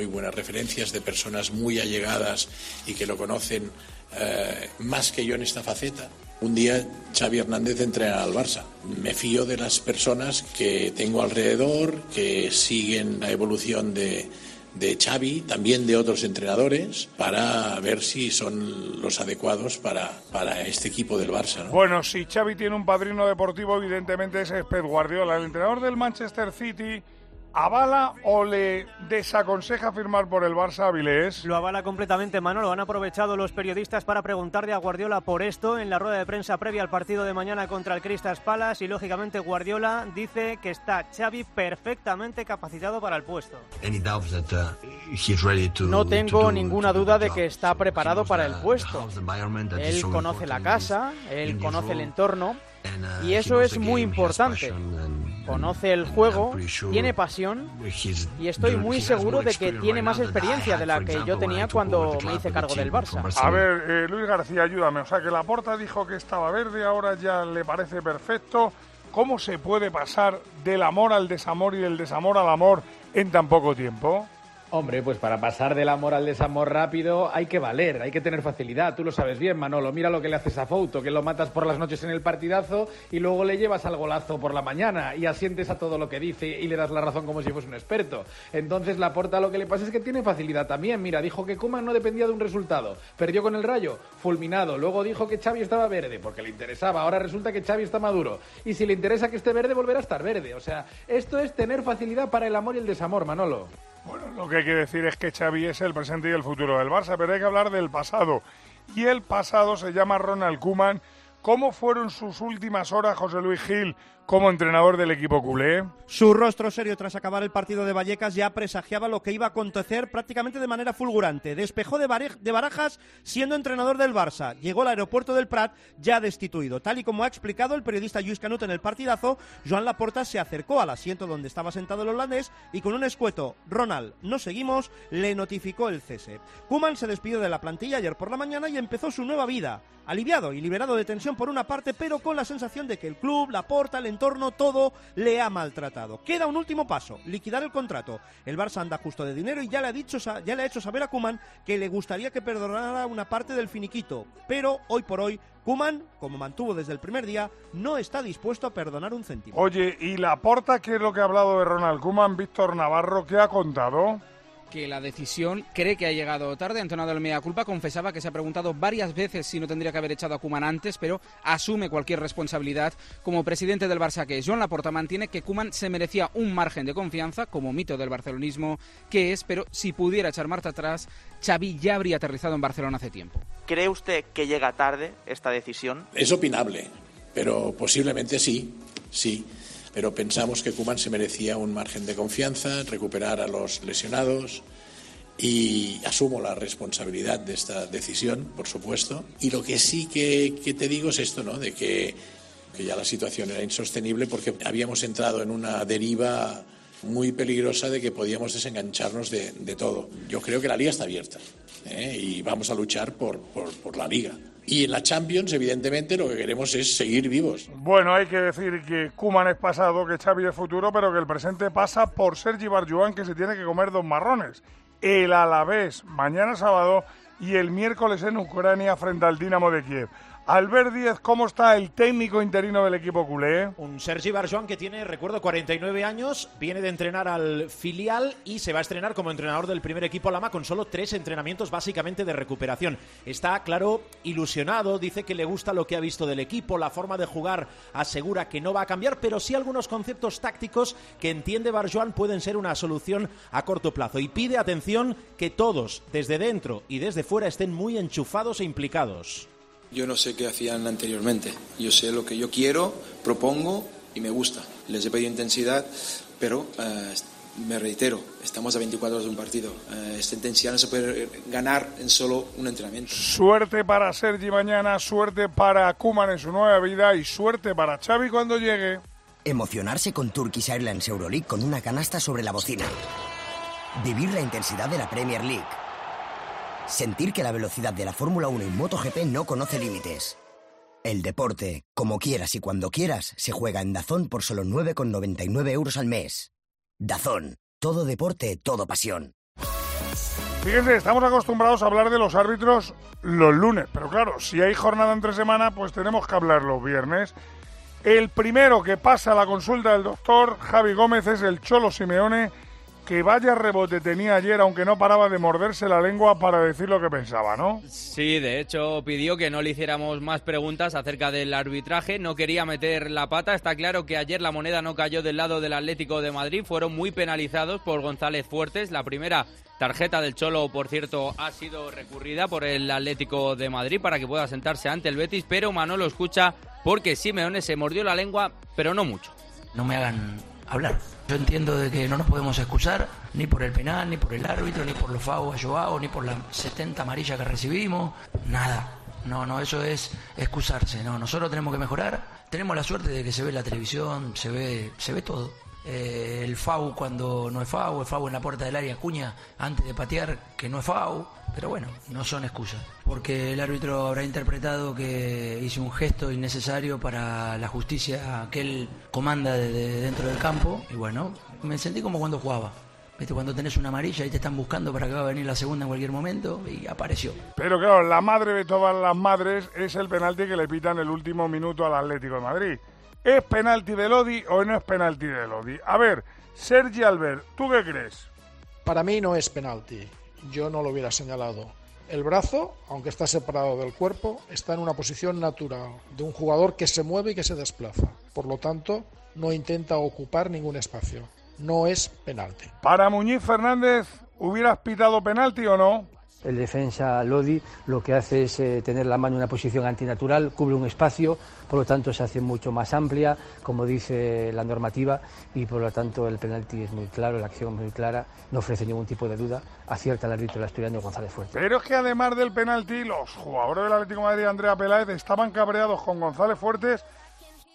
de personas muy allegadas y que lo conocen más que yo en esta faceta. Un día Xavi Hernández entrena al Barça. Me fío de las personas que tengo alrededor, que siguen la evolución de Xavi, también de otros entrenadores, para ver si son los adecuados para este equipo del Barça, ¿no? Bueno, si Xavi tiene un padrino deportivo, evidentemente ese es Pep Guardiola. El entrenador del Manchester City ¿avala o le desaconseja firmar por el Barça, Avilés? Lo avala completamente, Manolo. Han aprovechado los periodistas para preguntarle a Guardiola por esto en la rueda de prensa previa al partido de mañana contra el Crystal Palace, y lógicamente Guardiola dice que está Xavi perfectamente capacitado para el puesto. No tengo ninguna duda de que está preparado para el puesto. Él conoce la casa, él conoce el entorno, y eso es muy importante. Conoce el juego, tiene pasión, y estoy muy seguro de que tiene más experiencia de la que yo tenía cuando me hice cargo del Barça. A ver, Luis García, ayúdame. O sea, que Laporta dijo que estaba verde, ahora ya le parece perfecto. ¿Cómo se puede pasar del amor al desamor y del desamor al amor en tan poco tiempo? Hombre, pues para pasar del amor al desamor rápido hay que valer, hay que tener facilidad. Tú lo sabes bien, Manolo. Mira lo que le haces a Fouto, que lo matas por las noches en el partidazo y luego le llevas al golazo por la mañana y asientes a todo lo que dice y le das la razón como si fuese un experto. Entonces Laporta lo que le pasa es que tiene facilidad también. Mira, dijo que Koeman no dependía de un resultado. Perdió con el Rayo, fulminado. Luego dijo que Xavi estaba verde porque le interesaba. Ahora resulta que Xavi está maduro. Y si le interesa que esté verde, volverá a estar verde. O sea, esto es tener facilidad para el amor y el desamor, Manolo. Bueno, lo que hay que decir es que Xavi es el presente y el futuro del Barça, pero hay que hablar del pasado. Y el pasado se llama Ronald Koeman. ¿Cómo fueron sus últimas horas, José Luis Gil, como entrenador del equipo culé? Su rostro serio tras acabar el partido de Vallecas ya presagiaba lo que iba a acontecer prácticamente de manera fulgurante. Despejó de Barajas siendo entrenador del Barça. Llegó al aeropuerto del Prat ya destituido. Tal y como ha explicado el periodista Lluís Canut en el partidazo, Joan Laporta se acercó al asiento donde estaba sentado el holandés y con un escueto «Ronald, no seguimos», le notificó el cese. Koeman se despidió de la plantilla ayer por la mañana y empezó su nueva vida. aliviado y liberado de tensión por una parte, pero con la sensación de que el club, la Porta, el entorno, todo le ha maltratado. Queda un último paso, liquidar el contrato. El Barça anda justo de dinero y ya le ha hecho saber a Koeman que le gustaría que perdonara una parte del finiquito, pero hoy por hoy Koeman, como mantuvo desde el primer día, no está dispuesto a perdonar un céntimo. Oye, ¿y la Porta qué es lo que ha hablado de Ronald Koeman? Víctor Navarro, ¿qué ha contado? Que la decisión cree que ha llegado tarde. Ha entonado el mea culpa, confesaba que se ha preguntado varias veces si no tendría que haber echado a Koeman antes, pero asume cualquier responsabilidad como presidente del Barça que es. Joan Laporta mantiene que Koeman se merecía un margen de confianza como mito del barcelonismo que es, pero si pudiera echar marcha atrás, Xavi ya habría aterrizado en Barcelona hace tiempo. ¿Cree usted que llega tarde esta decisión? Es opinable, pero posiblemente sí. Pero pensamos que Koeman se merecía un margen de confianza, recuperar a los lesionados y asumo la responsabilidad de esta decisión, por supuesto. Y lo que sí que te digo es esto, ¿no? De que ya la situación era insostenible porque habíamos entrado en una deriva muy peligrosa de que podíamos desengancharnos de todo. Yo creo que la Liga está abierta y vamos a luchar por la Liga. Y en la Champions, evidentemente, lo que queremos es seguir vivos. Bueno, hay que decir que Koeman es pasado, que Xavi es futuro, pero que el presente pasa por Sergi Barjuan, que se tiene que comer 2 marrones. El Alavés, mañana sábado, y el miércoles en Ucrania frente al Dinamo de Kiev. Albert Díez, ¿cómo está el técnico interino del equipo culé? Un Sergi Barjuan que tiene, recuerdo, 49 años, viene de entrenar al filial y se va a estrenar como entrenador del primer equipo Lama con solo 3 entrenamientos básicamente de recuperación. Está, claro, ilusionado, dice que le gusta lo que ha visto del equipo, la forma de jugar asegura que no va a cambiar, pero sí algunos conceptos tácticos que entiende Barjuan pueden ser una solución a corto plazo y pide, atención, que todos, desde dentro y desde fuera, estén muy enchufados e implicados. Yo no sé qué hacían anteriormente. Yo sé lo que yo quiero, propongo y me gusta. Les he pedido intensidad, pero me reitero, estamos a 24 horas de un partido. Esta intensidad no se puede ganar en solo un entrenamiento. Suerte para Sergi mañana, suerte para Koeman en su nueva vida y suerte para Xavi cuando llegue. Emocionarse con Turkish Airlines Euroleague con una canasta sobre la bocina. Vivir la intensidad de la Premier League. Sentir que la velocidad de la Fórmula 1 y MotoGP no conoce límites. El deporte, como quieras y cuando quieras, se juega en DAZN por solo 9,99 € al mes. DAZN, todo deporte, todo pasión. Fíjense, estamos acostumbrados a hablar de los árbitros los lunes, pero claro, si hay jornada entre semana, pues tenemos que hablar los viernes. El primero que pasa a la consulta del doctor Javi Gómez es el Cholo Simeone, que vaya rebote tenía ayer, aunque no paraba de morderse la lengua para decir lo que pensaba, ¿no? Sí, de hecho pidió que no le hiciéramos más preguntas acerca del arbitraje, no quería meter la pata. Está claro que ayer la moneda no cayó del lado del Atlético de Madrid, fueron muy penalizados por González Fuertes. La primera tarjeta del Cholo, por cierto, ha sido recurrida por el Atlético de Madrid para que pueda sentarse ante el Betis, pero Manolo escucha porque Simeone se mordió la lengua, pero no mucho. No me hagan hablar. Yo entiendo de que no nos podemos excusar ni por el penal, ni por el árbitro, ni por los FAU a Joao, ni por las 70 amarillas que recibimos, nada. No, eso es excusarse. No, nosotros tenemos que mejorar. Tenemos la suerte de que se ve la televisión, se ve todo. El FAU cuando no es FAU, el FAU en la puerta del área Acuña antes de patear que no es FAU, pero bueno, no son excusas. Porque el árbitro habrá interpretado que hice un gesto innecesario para la justicia que él comanda desde dentro del campo y bueno, me sentí como cuando jugaba. ¿Viste? Cuando tenés una amarilla y te están buscando para que va a venir la segunda en cualquier momento y apareció. Pero claro, la madre de todas las madres es el penalti que le pitan el último minuto al Atlético de Madrid. ¿Es penalti de Lodi o no es penalti de Lodi? A ver, Sergi Albert, ¿tú qué crees? Para mí no es penalti. Yo no lo hubiera señalado. El brazo, aunque está separado del cuerpo, está en una posición natural de un jugador que se mueve y que se desplaza. Por lo tanto, no intenta ocupar ningún espacio. No es penalti. Para Muñiz Fernández, ¿hubieras pitado penalti o no? El defensa Lodi lo que hace es tener la mano en una posición antinatural, cubre un espacio, por lo tanto se hace mucho más amplia, como dice la normativa, y por lo tanto el penalti es muy claro, la acción es muy clara, no ofrece ningún tipo de duda, acierta el árbitro asturiano González Fuertes. Pero es que además del penalti, los jugadores del Atlético de Madrid, Andrea Peláez, estaban cabreados con González Fuertes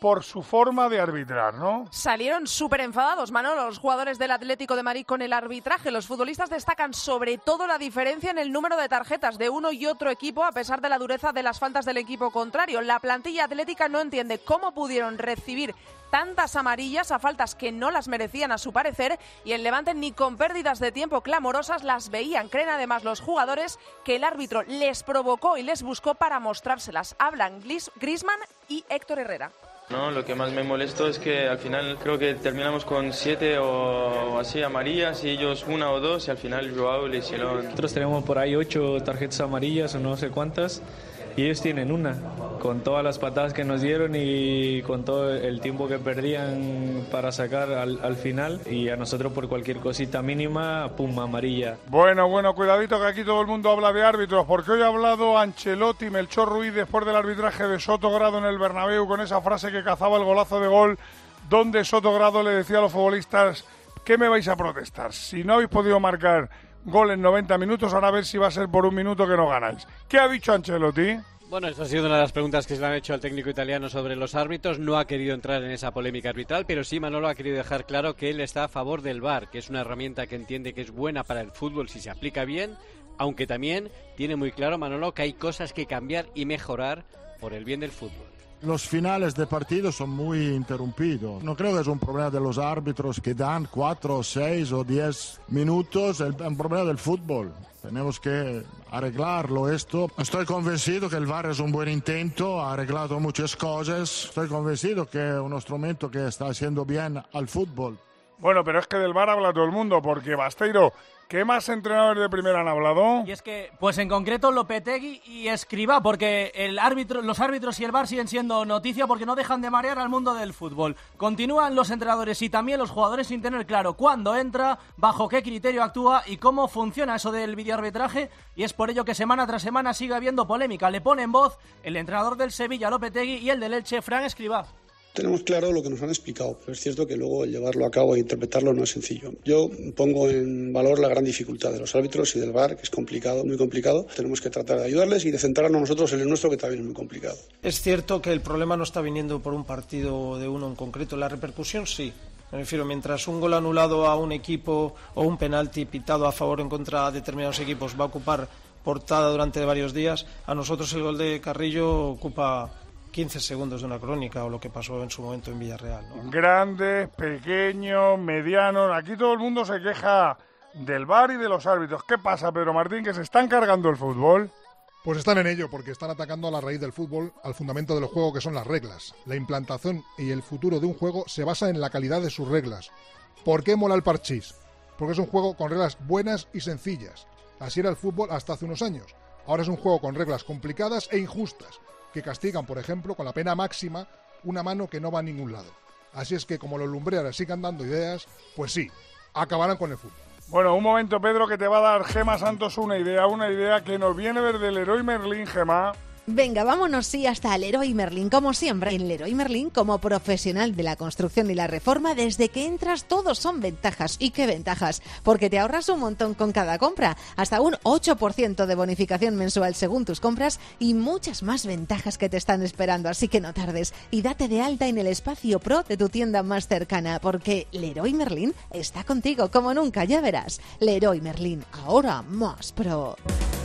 por su forma de arbitrar, ¿no? Salieron súper enfadados, Manolo, los jugadores del Atlético de Madrid con el arbitraje. Los futbolistas destacan sobre todo la diferencia en el número de tarjetas de uno y otro equipo, a pesar de la dureza de las faltas del equipo contrario. La plantilla atlética no entiende cómo pudieron recibir tantas amarillas a faltas que no las merecían a su parecer, y el Levante ni con pérdidas de tiempo clamorosas las veían. Creen además los jugadores que el árbitro les provocó y les buscó para mostrárselas. Hablan Griezmann y Héctor Herrera. No, lo que más me molesto es que al final creo que terminamos con 7 o así amarillas y ellos 1 o 2, y al final Joao le hicieron. Nosotros tenemos por ahí 8 tarjetas amarillas o no sé cuántas, y ellos tienen 1, con todas las patadas que nos dieron y con todo el tiempo que perdían para sacar al final, y a nosotros por cualquier cosita mínima, pum, amarilla. Bueno, cuidadito que aquí todo el mundo habla de árbitros, porque hoy ha hablado Ancelotti, Melchor Ruiz, después del arbitraje de Sotogrado en el Bernabéu, con esa frase que cazaba el golazo de gol, donde Sotogrado le decía a los futbolistas: ¿qué me vais a protestar? Si no habéis podido marcar gol en 90 minutos, ahora a ver si va a ser por 1 minuto que no ganáis. ¿Qué ha dicho Ancelotti? Bueno, esta ha sido una de las preguntas que se le han hecho al técnico italiano sobre los árbitros. No ha querido entrar en esa polémica arbitral, pero sí Manolo ha querido dejar claro que él está a favor del VAR, que es una herramienta que entiende que es buena para el fútbol si se aplica bien, aunque también tiene muy claro Manolo que hay cosas que cambiar y mejorar por el bien del fútbol. Los finales de partido son muy interrumpidos. No creo que es un problema de los árbitros que dan 4, 6 o 10 minutos. Es un problema del fútbol. Tenemos que arreglarlo esto. Estoy convencido que el VAR es un buen intento, ha arreglado muchas cosas. Estoy convencido que es un instrumento que está haciendo bien al fútbol. Bueno, pero es que del VAR habla todo el mundo, porque Basteiro, ¿qué más entrenadores de primera han hablado? Y es que, pues en concreto Lopetegui y Escribá, porque los árbitros y el VAR siguen siendo noticia porque no dejan de marear al mundo del fútbol. Continúan los entrenadores y también los jugadores sin tener claro cuándo entra, bajo qué criterio actúa y cómo funciona eso del videoarbitraje, y es por ello que semana tras semana sigue habiendo polémica. Le pone en voz el entrenador del Sevilla, Lopetegui, y el del Elche, Fran Escribá. Tenemos claro lo que nos han explicado, pero es cierto que luego el llevarlo a cabo e interpretarlo no es sencillo. Yo pongo en valor la gran dificultad de los árbitros y del VAR, que es complicado, muy complicado. Tenemos que tratar de ayudarles y de centrarnos nosotros en el nuestro, que también es muy complicado. Es cierto que el problema no está viniendo por un partido de uno en concreto. La repercusión sí. Me refiero, mientras un gol anulado a un equipo o un penalti pitado a favor o en contra de determinados equipos va a ocupar portada durante varios días, a nosotros el gol de Carrillo ocupa 15 segundos de una crónica, o lo que pasó en su momento en Villarreal, ¿no? Grandes, pequeños, medianos, aquí todo el mundo se queja del VAR y de los árbitros. ¿Qué pasa, Pedro Martín, que se están cargando el fútbol? Pues están en ello, porque están atacando a la raíz del fútbol, al fundamento del juego, que son las reglas. La implantación y el futuro de un juego se basa en la calidad de sus reglas. ¿Por qué mola el parchís? Porque es un juego con reglas buenas y sencillas. Así era el fútbol hasta hace unos años. Ahora es un juego con reglas complicadas e injustas, que castigan, por ejemplo, con la pena máxima, una mano que no va a ningún lado. Así es que, como los lumbreras sigan dando ideas, pues sí, acabarán con el fútbol. Bueno, un momento, Pedro, que te va a dar Gema Santos una idea que nos viene desde el Leroy Merlin, Gema. Venga, vámonos sí hasta Leroy Merlin, como siempre. En Leroy Merlin, como profesional de la construcción y la reforma, desde que entras todos son ventajas. ¿Y qué ventajas? Porque te ahorras un montón con cada compra, hasta un 8% de bonificación mensual según tus compras y muchas más ventajas que te están esperando. Así que no tardes y date de alta en el espacio Pro de tu tienda más cercana, porque Leroy Merlin está contigo como nunca, ya verás. Leroy Merlin, ahora más Pro.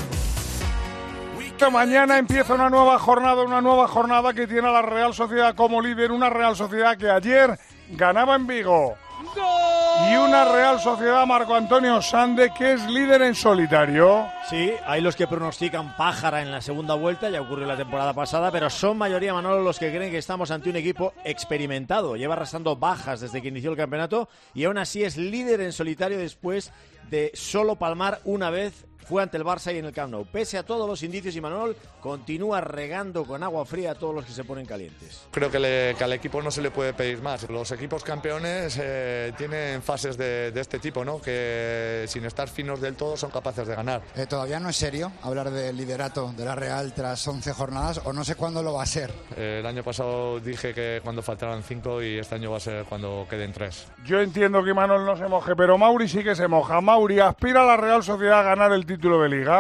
Mañana empieza una nueva jornada que tiene a la Real Sociedad como líder, una Real Sociedad que ayer ganaba en Vigo. ¡Gol! Y una Real Sociedad, Marco Antonio Sande, que es líder en solitario. Sí, hay los que pronostican pájara en la segunda vuelta, ya ocurrió la temporada pasada, pero son mayoría, Manolo, los que creen que estamos ante un equipo experimentado. Lleva arrastrando bajas desde que inició el campeonato y aún así es líder en solitario después de solo palmar una vez. Fue ante el Barça y en el Camp Nou. Pese a todos los indicios, Imanol continúa regando con agua fría a todos los que se ponen calientes. Creo que al equipo no se le puede pedir más. Los equipos campeones tienen fases de este tipo, ¿no? Que sin estar finos del todo son capaces de ganar. Todavía no es serio hablar del liderato de la Real tras 11 jornadas, o no sé cuándo lo va a ser. El año pasado dije que cuando faltaran 5 y este año va a ser cuando queden 3. Yo entiendo que Imanol no se moje, pero Mauri sí que se moja. Mauri, ¿aspira a la Real Sociedad a ganar el título de Liga?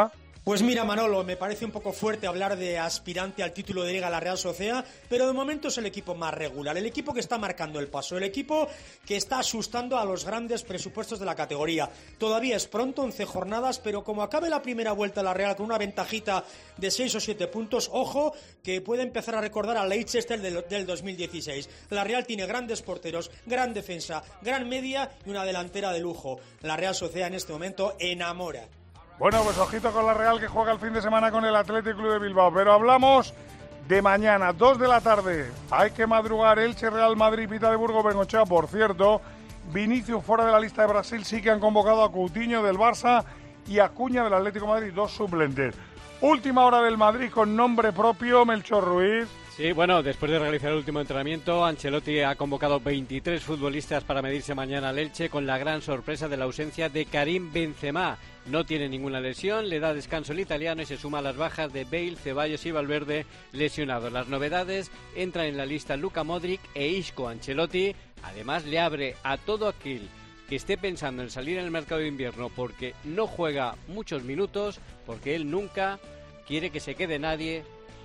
Pues mira, Manolo, me parece un poco fuerte hablar de aspirante al título de Liga la Real Sociedad, pero de momento es el equipo más regular, el equipo que está marcando el paso, el equipo que está asustando a los grandes presupuestos de la categoría. Todavía es pronto, 11 jornadas, pero como acabe la primera vuelta la Real con una ventajita de 6 o 7 puntos, ojo, que puede empezar a recordar a Leicester del 2016. La Real tiene grandes porteros, gran defensa, gran media y una delantera de lujo. La Real Sociedad en este momento enamora. Bueno, pues ojito con la Real, que juega el fin de semana con el Athletic Club de Bilbao. Pero hablamos de mañana, 2 de la tarde. Hay que madrugar. Elche, Real Madrid, Pita de Burgos, Bengochea. Por cierto, Vinicius fuera de la lista de Brasil. Sí que han convocado a Coutinho del Barça y a Cuña del Atlético de Madrid, 2 suplentes. Última hora del Madrid con nombre propio, Melchor Ruiz. Sí, bueno, después de realizar el último entrenamiento, Ancelotti ha convocado 23 futbolistas para medirse mañana al Elche, con la gran sorpresa de la ausencia de Karim Benzema. No tiene ninguna lesión, le da descanso el italiano y se suma a las bajas de Bale, Ceballos y Valverde lesionados. Las novedades: entran en la lista Luka Modric e Isco. Ancelotti además le abre a todo aquel que esté pensando en salir en el mercado de invierno porque no juega muchos minutos, porque él nunca quiere que se quede nadie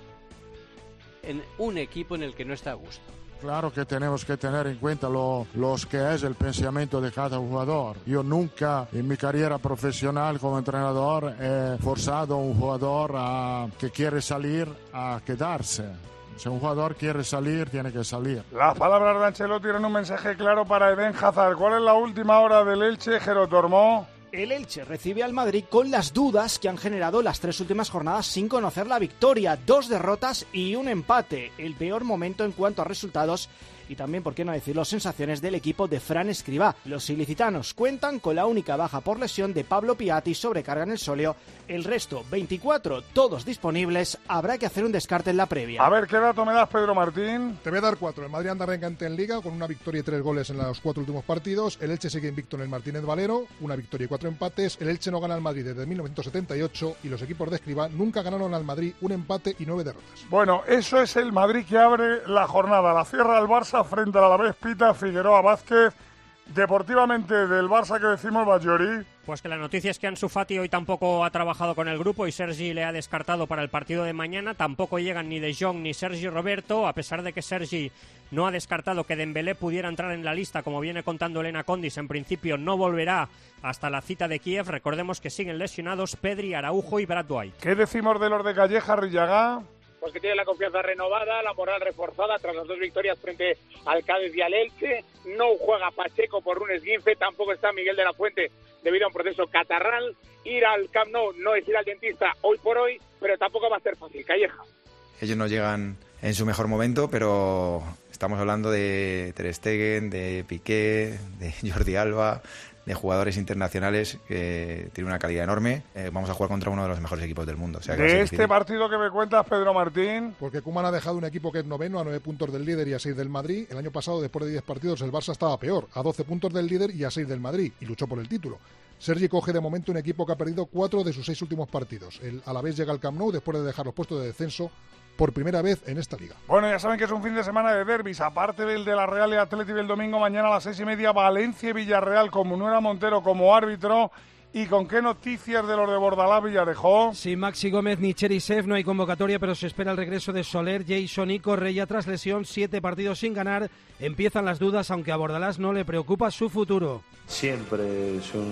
en un equipo en el que no está a gusto. Claro que tenemos que tener en cuenta los que es el pensamiento de cada jugador. Yo nunca en mi carrera profesional como entrenador he forzado a un jugador que quiere salir a quedarse. Si un jugador quiere salir, tiene que salir. Las palabras de Ancelotti eran un mensaje claro para Eden Hazard. ¿Cuál es la última hora del Elche, Jero Tormó? El Elche recibe al Madrid con las dudas que han generado las 3 últimas jornadas sin conocer la victoria. 2 derrotas y un empate. El peor momento en cuanto a resultados y también, por qué no decirlo, sensaciones del equipo de Fran Escribá. Los ilicitanos cuentan con la única baja por lesión de Pablo Piatti, sobrecarga en el sóleo. El resto, 24, todos disponibles. Habrá que hacer un descarte en la previa. A ver, ¿qué dato me das, Pedro Martín? Te voy a dar 4. El Madrid anda arrancante en Liga con una victoria y 3 goles en los 4 últimos partidos. El Elche sigue invicto en el Martínez Valero, una victoria y 4 empates. El Elche no gana al Madrid desde 1978 y los equipos de Escribá nunca ganaron al Madrid, un empate y 9 derrotas. Bueno, eso es el Madrid que abre la jornada. La cierra el Barça frente al Alavés, Pita, Figueroa, Vázquez. Deportivamente del Barça, que decimos, Bajori. Pues que la noticia es que Ansu Fati hoy tampoco ha trabajado con el grupo y Sergi le ha descartado para el partido de mañana. Tampoco llegan ni De Jong ni Sergi Roberto, a pesar de que Sergi no ha descartado que Dembélé pudiera entrar en la lista, como viene contando Elena Condis. En principio no volverá hasta la cita de Kiev. Recordemos que siguen lesionados Pedri, Araujo y Brad White. ¿Qué decimos de los de Calleja, Rillaga? Pues que tiene la confianza renovada, la moral reforzada tras las 2 victorias frente al Cádiz y al Elche. No juega Pacheco por un esguince, tampoco está Miguel de la Fuente debido a un proceso catarral. Ir al Camp Nou no es ir al dentista hoy por hoy, pero tampoco va a ser fácil. Calleja. Ellos no llegan en su mejor momento, pero estamos hablando de Ter Stegen, de Piqué, de Jordi Alba, de jugadores internacionales que tienen una calidad enorme. Vamos a jugar contra uno de los mejores equipos del mundo. O sea, que de este partido que me cuentas, Pedro Martín. Porque Koeman ha dejado un equipo que es noveno a 9 puntos del líder y a 6 del Madrid. El año pasado, después de 10 partidos, el Barça estaba peor, a 12 puntos del líder y a 6 del Madrid, y luchó por el título. Sergi coge de momento un equipo que ha perdido 4 de sus 6 últimos partidos. El Alavés llega al Camp Nou después de dejar los puestos de descenso por primera vez en esta liga. Bueno, ya saben que es un fin de semana de derbis, aparte del de la Real y Atlético el domingo, mañana a las 6:30, Valencia y Villarreal, con Munuera Montero como árbitro. ¿Y con qué noticias de los de Bordalás, Villarejó? Sí, Maxi Gómez ni Cherisev, no hay convocatoria, pero se espera el regreso de Soler, Jason y Correia tras lesión, 7 partidos sin ganar. Empiezan las dudas, aunque a Bordalás no le preocupa su futuro. Siempre soy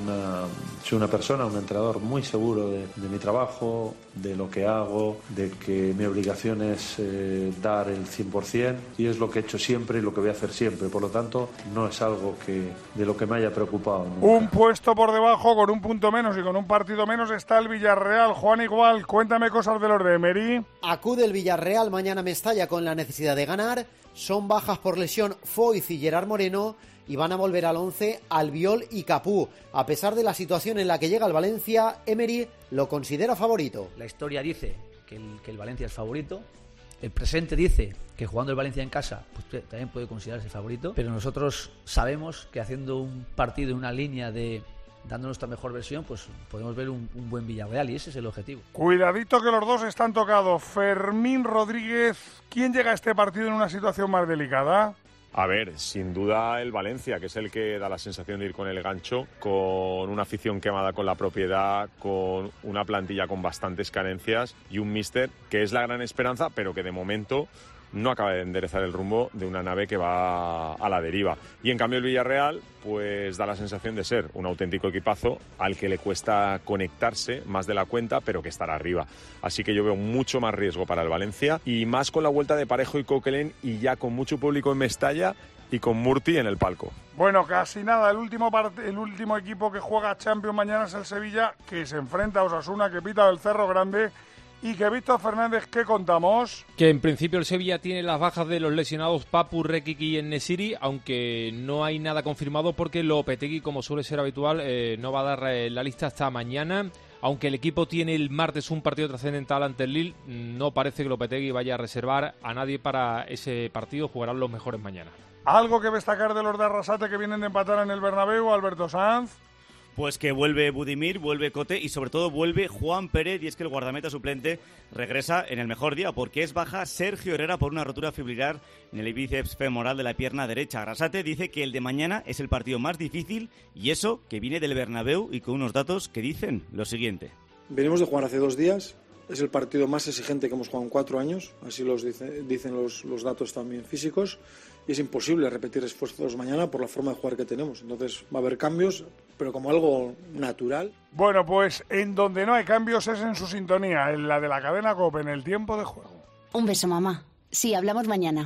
una persona, un entrenador muy seguro de mi trabajo, de lo que hago, de que mi obligación es dar el 100%, y es lo que he hecho siempre y lo que voy a hacer siempre. Por lo tanto, no es algo de lo que me haya preocupado nunca. Un puesto por debajo, con un punto menos y con un partido menos, está el Villarreal. Juan Igual, cuéntame cosas de los de Emery. Acude el Villarreal mañana a Mestalla con la necesidad de ganar. Son bajas por lesión Foyth y Gerard Moreno, y van a volver al 11 Albiol y Capú. A pesar de la situación en la que llega el Valencia, Emery lo considera favorito. La historia dice que el Valencia es favorito. El presente dice que jugando el Valencia en casa pues también puede considerarse favorito. Pero nosotros sabemos que haciendo un partido en una línea de dando nuestra mejor versión, pues podemos ver un buen Villarreal, y ese es el objetivo. Cuidadito que los dos están tocados. Fermín Rodríguez, ¿quién llega a este partido en una situación más delicada? A ver, sin duda el Valencia, que es el que da la sensación de ir con el gancho, con una afición quemada con la propiedad, con una plantilla con bastantes carencias y un míster que es la gran esperanza, pero que de momento no acaba de enderezar el rumbo de una nave que va a la deriva. Y en cambio el Villarreal pues da la sensación de ser un auténtico equipazo al que le cuesta conectarse más de la cuenta, pero que estará arriba. Así que yo veo mucho más riesgo para el Valencia y más con la vuelta de Parejo y Coquelin y ya con mucho público en Mestalla y con Murti en el palco. Bueno, casi nada. El último equipo que juega Champions mañana es el Sevilla, que se enfrenta a Osasuna, que pita del Cerro Grande. Y que Víctor Fernández, ¿qué contamos? Que en principio el Sevilla tiene las bajas de los lesionados Papu, Rekiki y En-Nesyri, aunque no hay nada confirmado porque Lopetegui, como suele ser habitual, no va a dar la lista hasta mañana. Aunque el equipo tiene el martes un partido trascendental ante el Lille, no parece que Lopetegui vaya a reservar a nadie para ese partido. Jugarán los mejores mañana. ¿Algo que destacar de los de Arrasate que vienen de empatar en el Bernabéu, Alberto Sanz? Pues que vuelve Budimir, vuelve Cote y sobre todo vuelve Juan Pérez, y es que el guardameta suplente regresa en el mejor día porque es baja Sergio Herrera por una rotura fibrilar en el bíceps femoral de la pierna derecha. Arrasate dice que el de mañana es el partido más difícil y eso que viene del Bernabéu y con unos datos que dicen lo siguiente. Venimos de jugar hace 2 días, es el partido más exigente que hemos jugado en 4 años, así dicen los datos también físicos. Y es imposible repetir esfuerzos mañana por la forma de jugar que tenemos. Entonces va a haber cambios, pero como algo natural. Bueno, pues en donde no hay cambios es en su sintonía, en la de la cadena COPE, en el tiempo de juego. Un beso, mamá. Sí, hablamos mañana.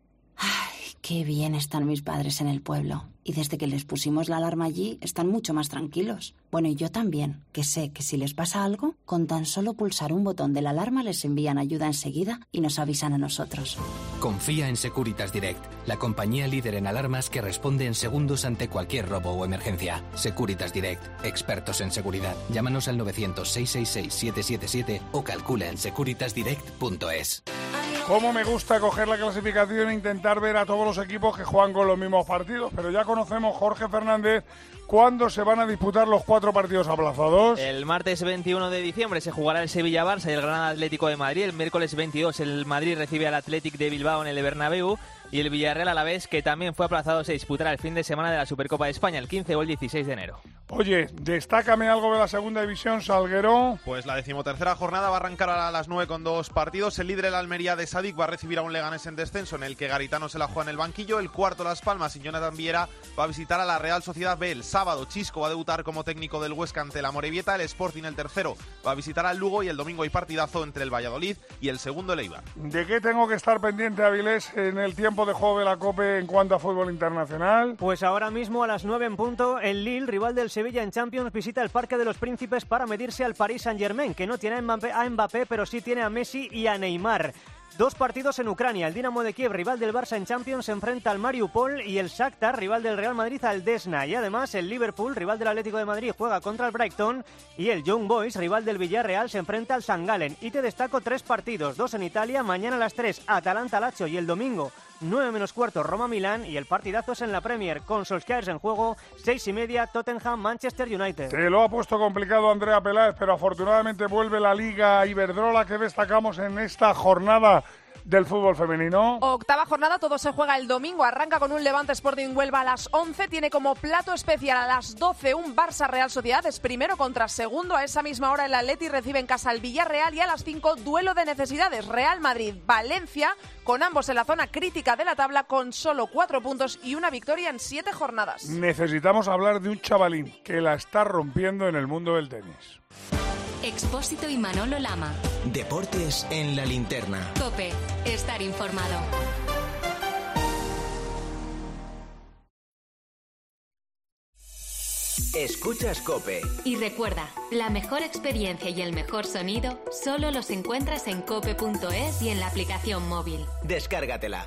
Ay, qué bien están mis padres en el pueblo. Y desde que les pusimos la alarma allí, están mucho más tranquilos. Bueno, y yo también, que sé que si les pasa algo, con tan solo pulsar un botón de la alarma les envían ayuda enseguida y nos avisan a nosotros. Confía en Securitas Direct, la compañía líder en alarmas que responde en segundos ante cualquier robo o emergencia. Securitas Direct, expertos en seguridad. Llámanos al 900-666-777 o calcula en securitasdirect.es. Cómo me gusta coger la clasificación e intentar ver a todos los equipos que juegan con los mismos partidos, pero ya conocemos, Jorge Fernández, ¿cuándo se van a disputar los 4 partidos aplazados? El martes 21 de diciembre se jugará el Sevilla-Barça y el Granada Atlético de Madrid. El miércoles 22 el Madrid recibe al Athletic de Bilbao en el Bernabéu. Y el Villarreal Alavés, que también fue aplazado, se disputará el fin de semana de la Supercopa de España, el 15 o el 16 de enero. Oye, destácame algo de la segunda división, Salguero. Pues la 13ª jornada va a arrancar a las 9 con 2 partidos. El líder, el Almería de Sadik, va a recibir a un Leganés en descenso, en el que Garitano se la juega en el banquillo. El cuarto, Las Palmas, y Jonathan Viera va a visitar a la Real Sociedad B. El sábado, Chisco va a debutar como técnico del Huesca ante la Morevieta. El Sporting, el tercero, va a visitar al Lugo. Y el domingo hay partidazo entre el Valladolid y el segundo, el Eibar. ¿De qué tengo que estar pendiente, Avilés, en el tiempo de juego de la Copa en cuanto a fútbol internacional? Pues ahora mismo a las 9 en punto, el Lille, rival del Sevilla en Champions, visita el Parque de los Príncipes para medirse al Paris Saint-Germain, que no tiene a Mbappé, pero sí tiene a Messi y a Neymar. 2 partidos en Ucrania. El Dinamo de Kiev, rival del Barça en Champions, se enfrenta al Mariupol, y el Shakhtar, rival del Real Madrid, al Desna. Y además el Liverpool, rival del Atlético de Madrid, juega contra el Brighton, y el Young Boys, rival del Villarreal, se enfrenta al St. Gallen. Y te destaco 3 partidos, 2 en Italia, mañana a las 3 Atalanta-Lazio, y el domingo 9 menos cuarto Roma-Milán, y el partidazo es en la Premier, con Solskjaer en juego, 6:30 Tottenham-Manchester United. Se lo ha puesto complicado Andrea Peláez, pero afortunadamente vuelve la Liga Iberdrola. Que destacamos en esta jornada del fútbol femenino? 8ª jornada, todo se juega el domingo. Arranca con un Levante Sporting Huelva a las 11. Tiene como plato especial a las 12 un Barça Real Sociedad. Es primero contra segundo. A esa misma hora el Atleti recibe en casa al Villarreal. Y a las 5, duelo de necesidades. Real Madrid-Valencia, con ambos en la zona crítica de la tabla, con solo 4 puntos y una victoria en 7 jornadas. Necesitamos hablar de un chavalín que la está rompiendo en el mundo del tenis. Expósito y Manolo Lama. Deportes en la linterna. COPE. Estar informado. Escuchas COPE. Y recuerda, la mejor experiencia y el mejor sonido solo los encuentras en cope.es y en la aplicación móvil. Descárgatela.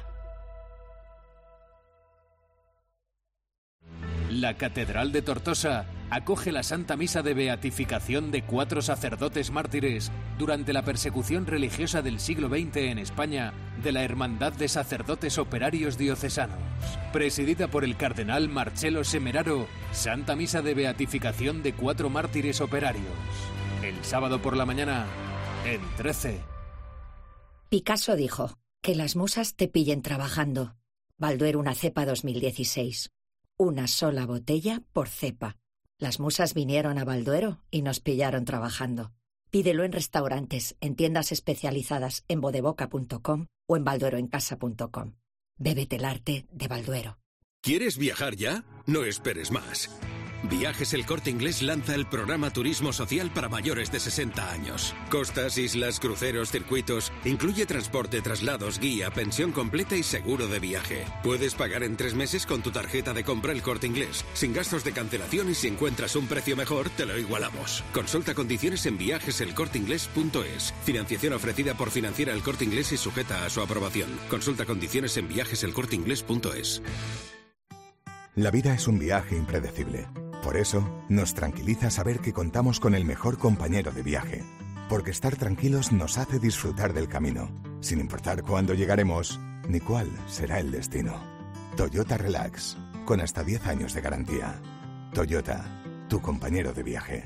La Catedral de Tortosa acoge la Santa Misa de Beatificación de 4 sacerdotes mártires durante la persecución religiosa del siglo XX en España de la Hermandad de Sacerdotes Operarios Diocesanos. Presidida por el cardenal Marcelo Semeraro, Santa Misa de Beatificación de 4 mártires operarios. El sábado por la mañana, en 13. Picasso dijo, que las musas te pillen trabajando. Balduero una cepa 2016. Una sola botella por cepa. Las musas vinieron a Balduero y nos pillaron trabajando. Pídelo en restaurantes, en tiendas especializadas, en bodeboca.com o en baldueroencasa.com. Bébete el arte de Balduero. ¿Quieres viajar ya? No esperes más. Viajes El Corte Inglés lanza el programa Turismo Social para mayores de 60 años. Costas, islas, cruceros, circuitos. Incluye transporte, traslados, guía, pensión completa y seguro de viaje. Puedes pagar en 3 meses con tu tarjeta de compra El Corte Inglés, sin gastos de cancelación, y si encuentras un precio mejor, te lo igualamos. Consulta condiciones en viajeselcorteinglés.es. Financiación ofrecida por Financiera El Corte Inglés y sujeta a su aprobación. Consulta condiciones en viajeselcorteinglés.es. La vida es un viaje impredecible. Por eso, nos tranquiliza saber que contamos con el mejor compañero de viaje. Porque estar tranquilos nos hace disfrutar del camino, sin importar cuándo llegaremos ni cuál será el destino. Toyota Relax, con hasta 10 años de garantía. Toyota, tu compañero de viaje.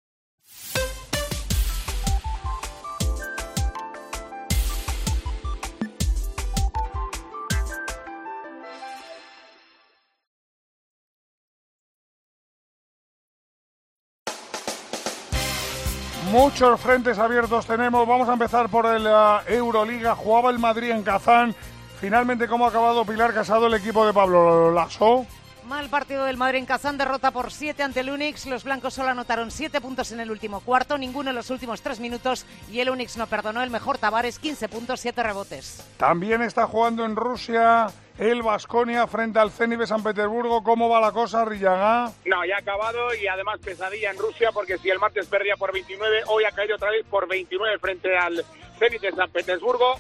Muchos frentes abiertos tenemos. Vamos a empezar por la Euroliga. Jugaba el Madrid en Kazán. Finalmente, ¿cómo ha acabado, Pilar Casado, el equipo de Pablo Lasso? Mal partido del Madrid en Kazán, derrota por 7 ante el Unix. Los blancos solo anotaron 7 puntos en el último cuarto, ninguno en los últimos 3 minutos, y el Unix no perdonó. El mejor Tavares, 15 puntos, 7 rebotes. También está jugando en Rusia el Baskonia frente al Zenit de San Petersburgo. ¿Cómo va la cosa, Rillaga? No, ya ha acabado, y además pesadilla en Rusia, porque si el martes perdía por 29, hoy ha caído otra vez por 29 frente al Zenit de San Petersburgo,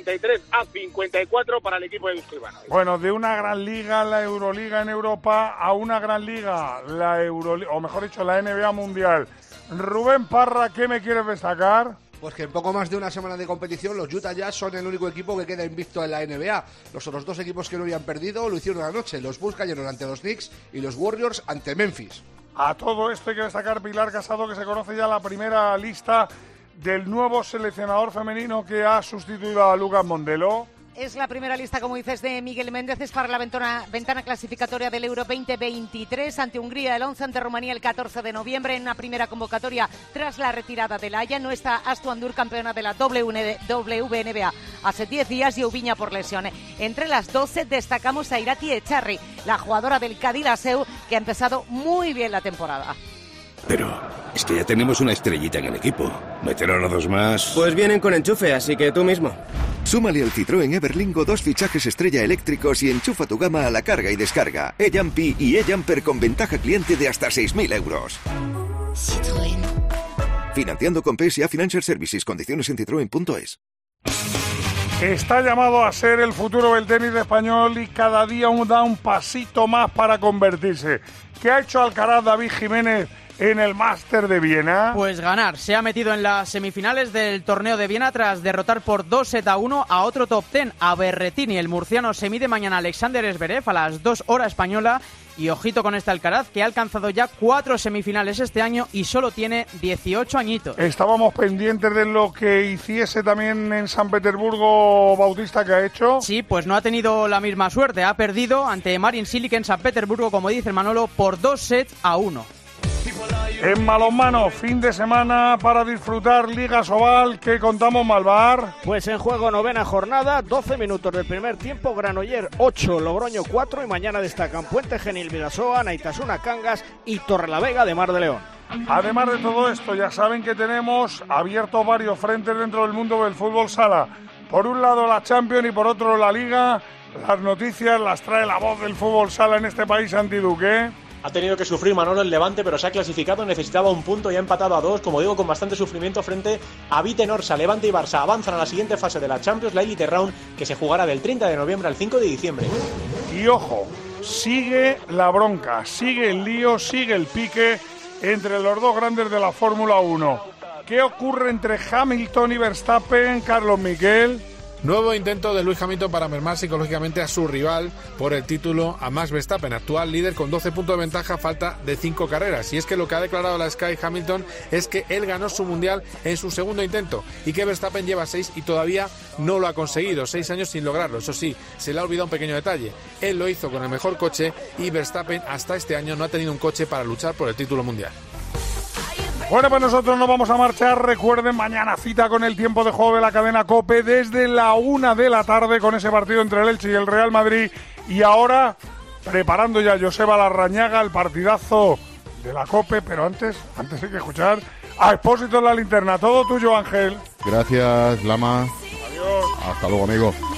83-54 para el equipo de Dusko Ivanovic. Bueno, de una gran liga, la Euroliga en Europa, a una gran liga, la Euroliga, o mejor dicho, la NBA Mundial. Rubén Parra, ¿qué me quieres destacar? Pues que en poco más de una semana de competición, los Utah Jazz son el único equipo que queda invicto en la NBA. Los otros dos equipos que no habían perdido lo hicieron anoche. Los Bulls cayeron ante los Knicks y los Warriors ante Memphis. A todo esto hay que destacar, Pilar Casado, que se conoce ya la primera lista del nuevo seleccionador femenino que ha sustituido a Lucas Mondelo. Es la primera lista, como dices, de Miguel Méndez. Es para la ventana clasificatoria del Euro 2023 ante Hungría el 11, ante Rumanía el 14 de noviembre. En una primera convocatoria tras la retirada de la Haya. No está Astu Andur, campeona de la WNBA hace 10 días, y Ubiña por lesión. Entre las 12 destacamos a Irati Echarri, la jugadora del Cádiz Laseu, que ha empezado muy bien la temporada. Pero es que ya tenemos una estrellita en el equipo. ¿Meterán a dos más? Pues vienen con enchufe, así que tú mismo. Súmale al Citroën Everlingo 2 fichajes estrella eléctricos y enchufa tu gama a la carga y descarga. eJumpy y eJumper con ventaja cliente de hasta 6.000 euros. Citroën. Financiando con PSA Financial Services. Condiciones en citroen.es. Está llamado a ser el futuro del tenis español y cada día da un pasito más para convertirse. ¿Qué ha hecho Alcaraz, David Jiménez, en el Máster de Viena? Pues ganar. Se ha metido en las semifinales del torneo de Viena tras derrotar por 2-1 a otro top 10, a Berrettini. El murciano se mide mañana a Alexander Zverev a las 2 horas española. Y ojito con este Alcaraz, que ha alcanzado ya 4 semifinales este año y solo tiene 18 añitos. Estábamos pendientes de lo que hiciese también en San Petersburgo Bautista, que ha hecho. Sí, pues no ha tenido la misma suerte. Ha perdido ante Marin Cilic en San Petersburgo, como dice el Manolo, por 2-1. En balonmano, fin de semana para disfrutar Liga Sobal. ¿Qué contamos, Malvar? Pues en juego, 9ª jornada, 12 minutos del primer tiempo, Granoller 8, Logroño 4, y mañana destacan Puente Genil Vidasoa, Naitasuna Cangas y Torrelavega de Mar de León. Además de todo esto, ya saben que tenemos abiertos varios frentes dentro del mundo del fútbol sala. Por un lado la Champions y por otro la Liga. Las noticias las trae la voz del fútbol sala en este país, Santi Duque. Ha tenido que sufrir Manolo el Levante, pero se ha clasificado, necesitaba un punto y ha empatado a 2, como digo, con bastante sufrimiento frente a Vitenorsa. Levante y Barça avanzan a la siguiente fase de la Champions, la Elite Round, que se jugará del 30 de noviembre al 5 de diciembre. Y ojo, sigue la bronca, sigue el lío, sigue el pique entre los dos grandes de la Fórmula 1. ¿Qué ocurre entre Hamilton y Verstappen, Carlos Miquel? Nuevo intento de Lewis Hamilton para mermar psicológicamente a su rival por el título, a Max Verstappen, actual líder con 12 puntos de ventaja a falta de 5 carreras. Y es que lo que ha declarado la Sky Hamilton es que él ganó su mundial en su segundo intento y que Verstappen lleva 6 y todavía no lo ha conseguido, 6 años sin lograrlo. Eso sí, se le ha olvidado un pequeño detalle. Él lo hizo con el mejor coche y Verstappen hasta este año no ha tenido un coche para luchar por el título mundial. Bueno, pues nosotros nos vamos a marchar. Recuerden, mañana cita con el tiempo de juego de la cadena COPE desde la 1 de la tarde con ese partido entre el Elche y el Real Madrid. Y ahora, preparando ya Joseba Larrañaga, el partidazo de la COPE. Pero antes hay que escuchar a Expósito en la linterna. Todo tuyo, Ángel. Gracias, Lama. Adiós. Hasta luego, amigo.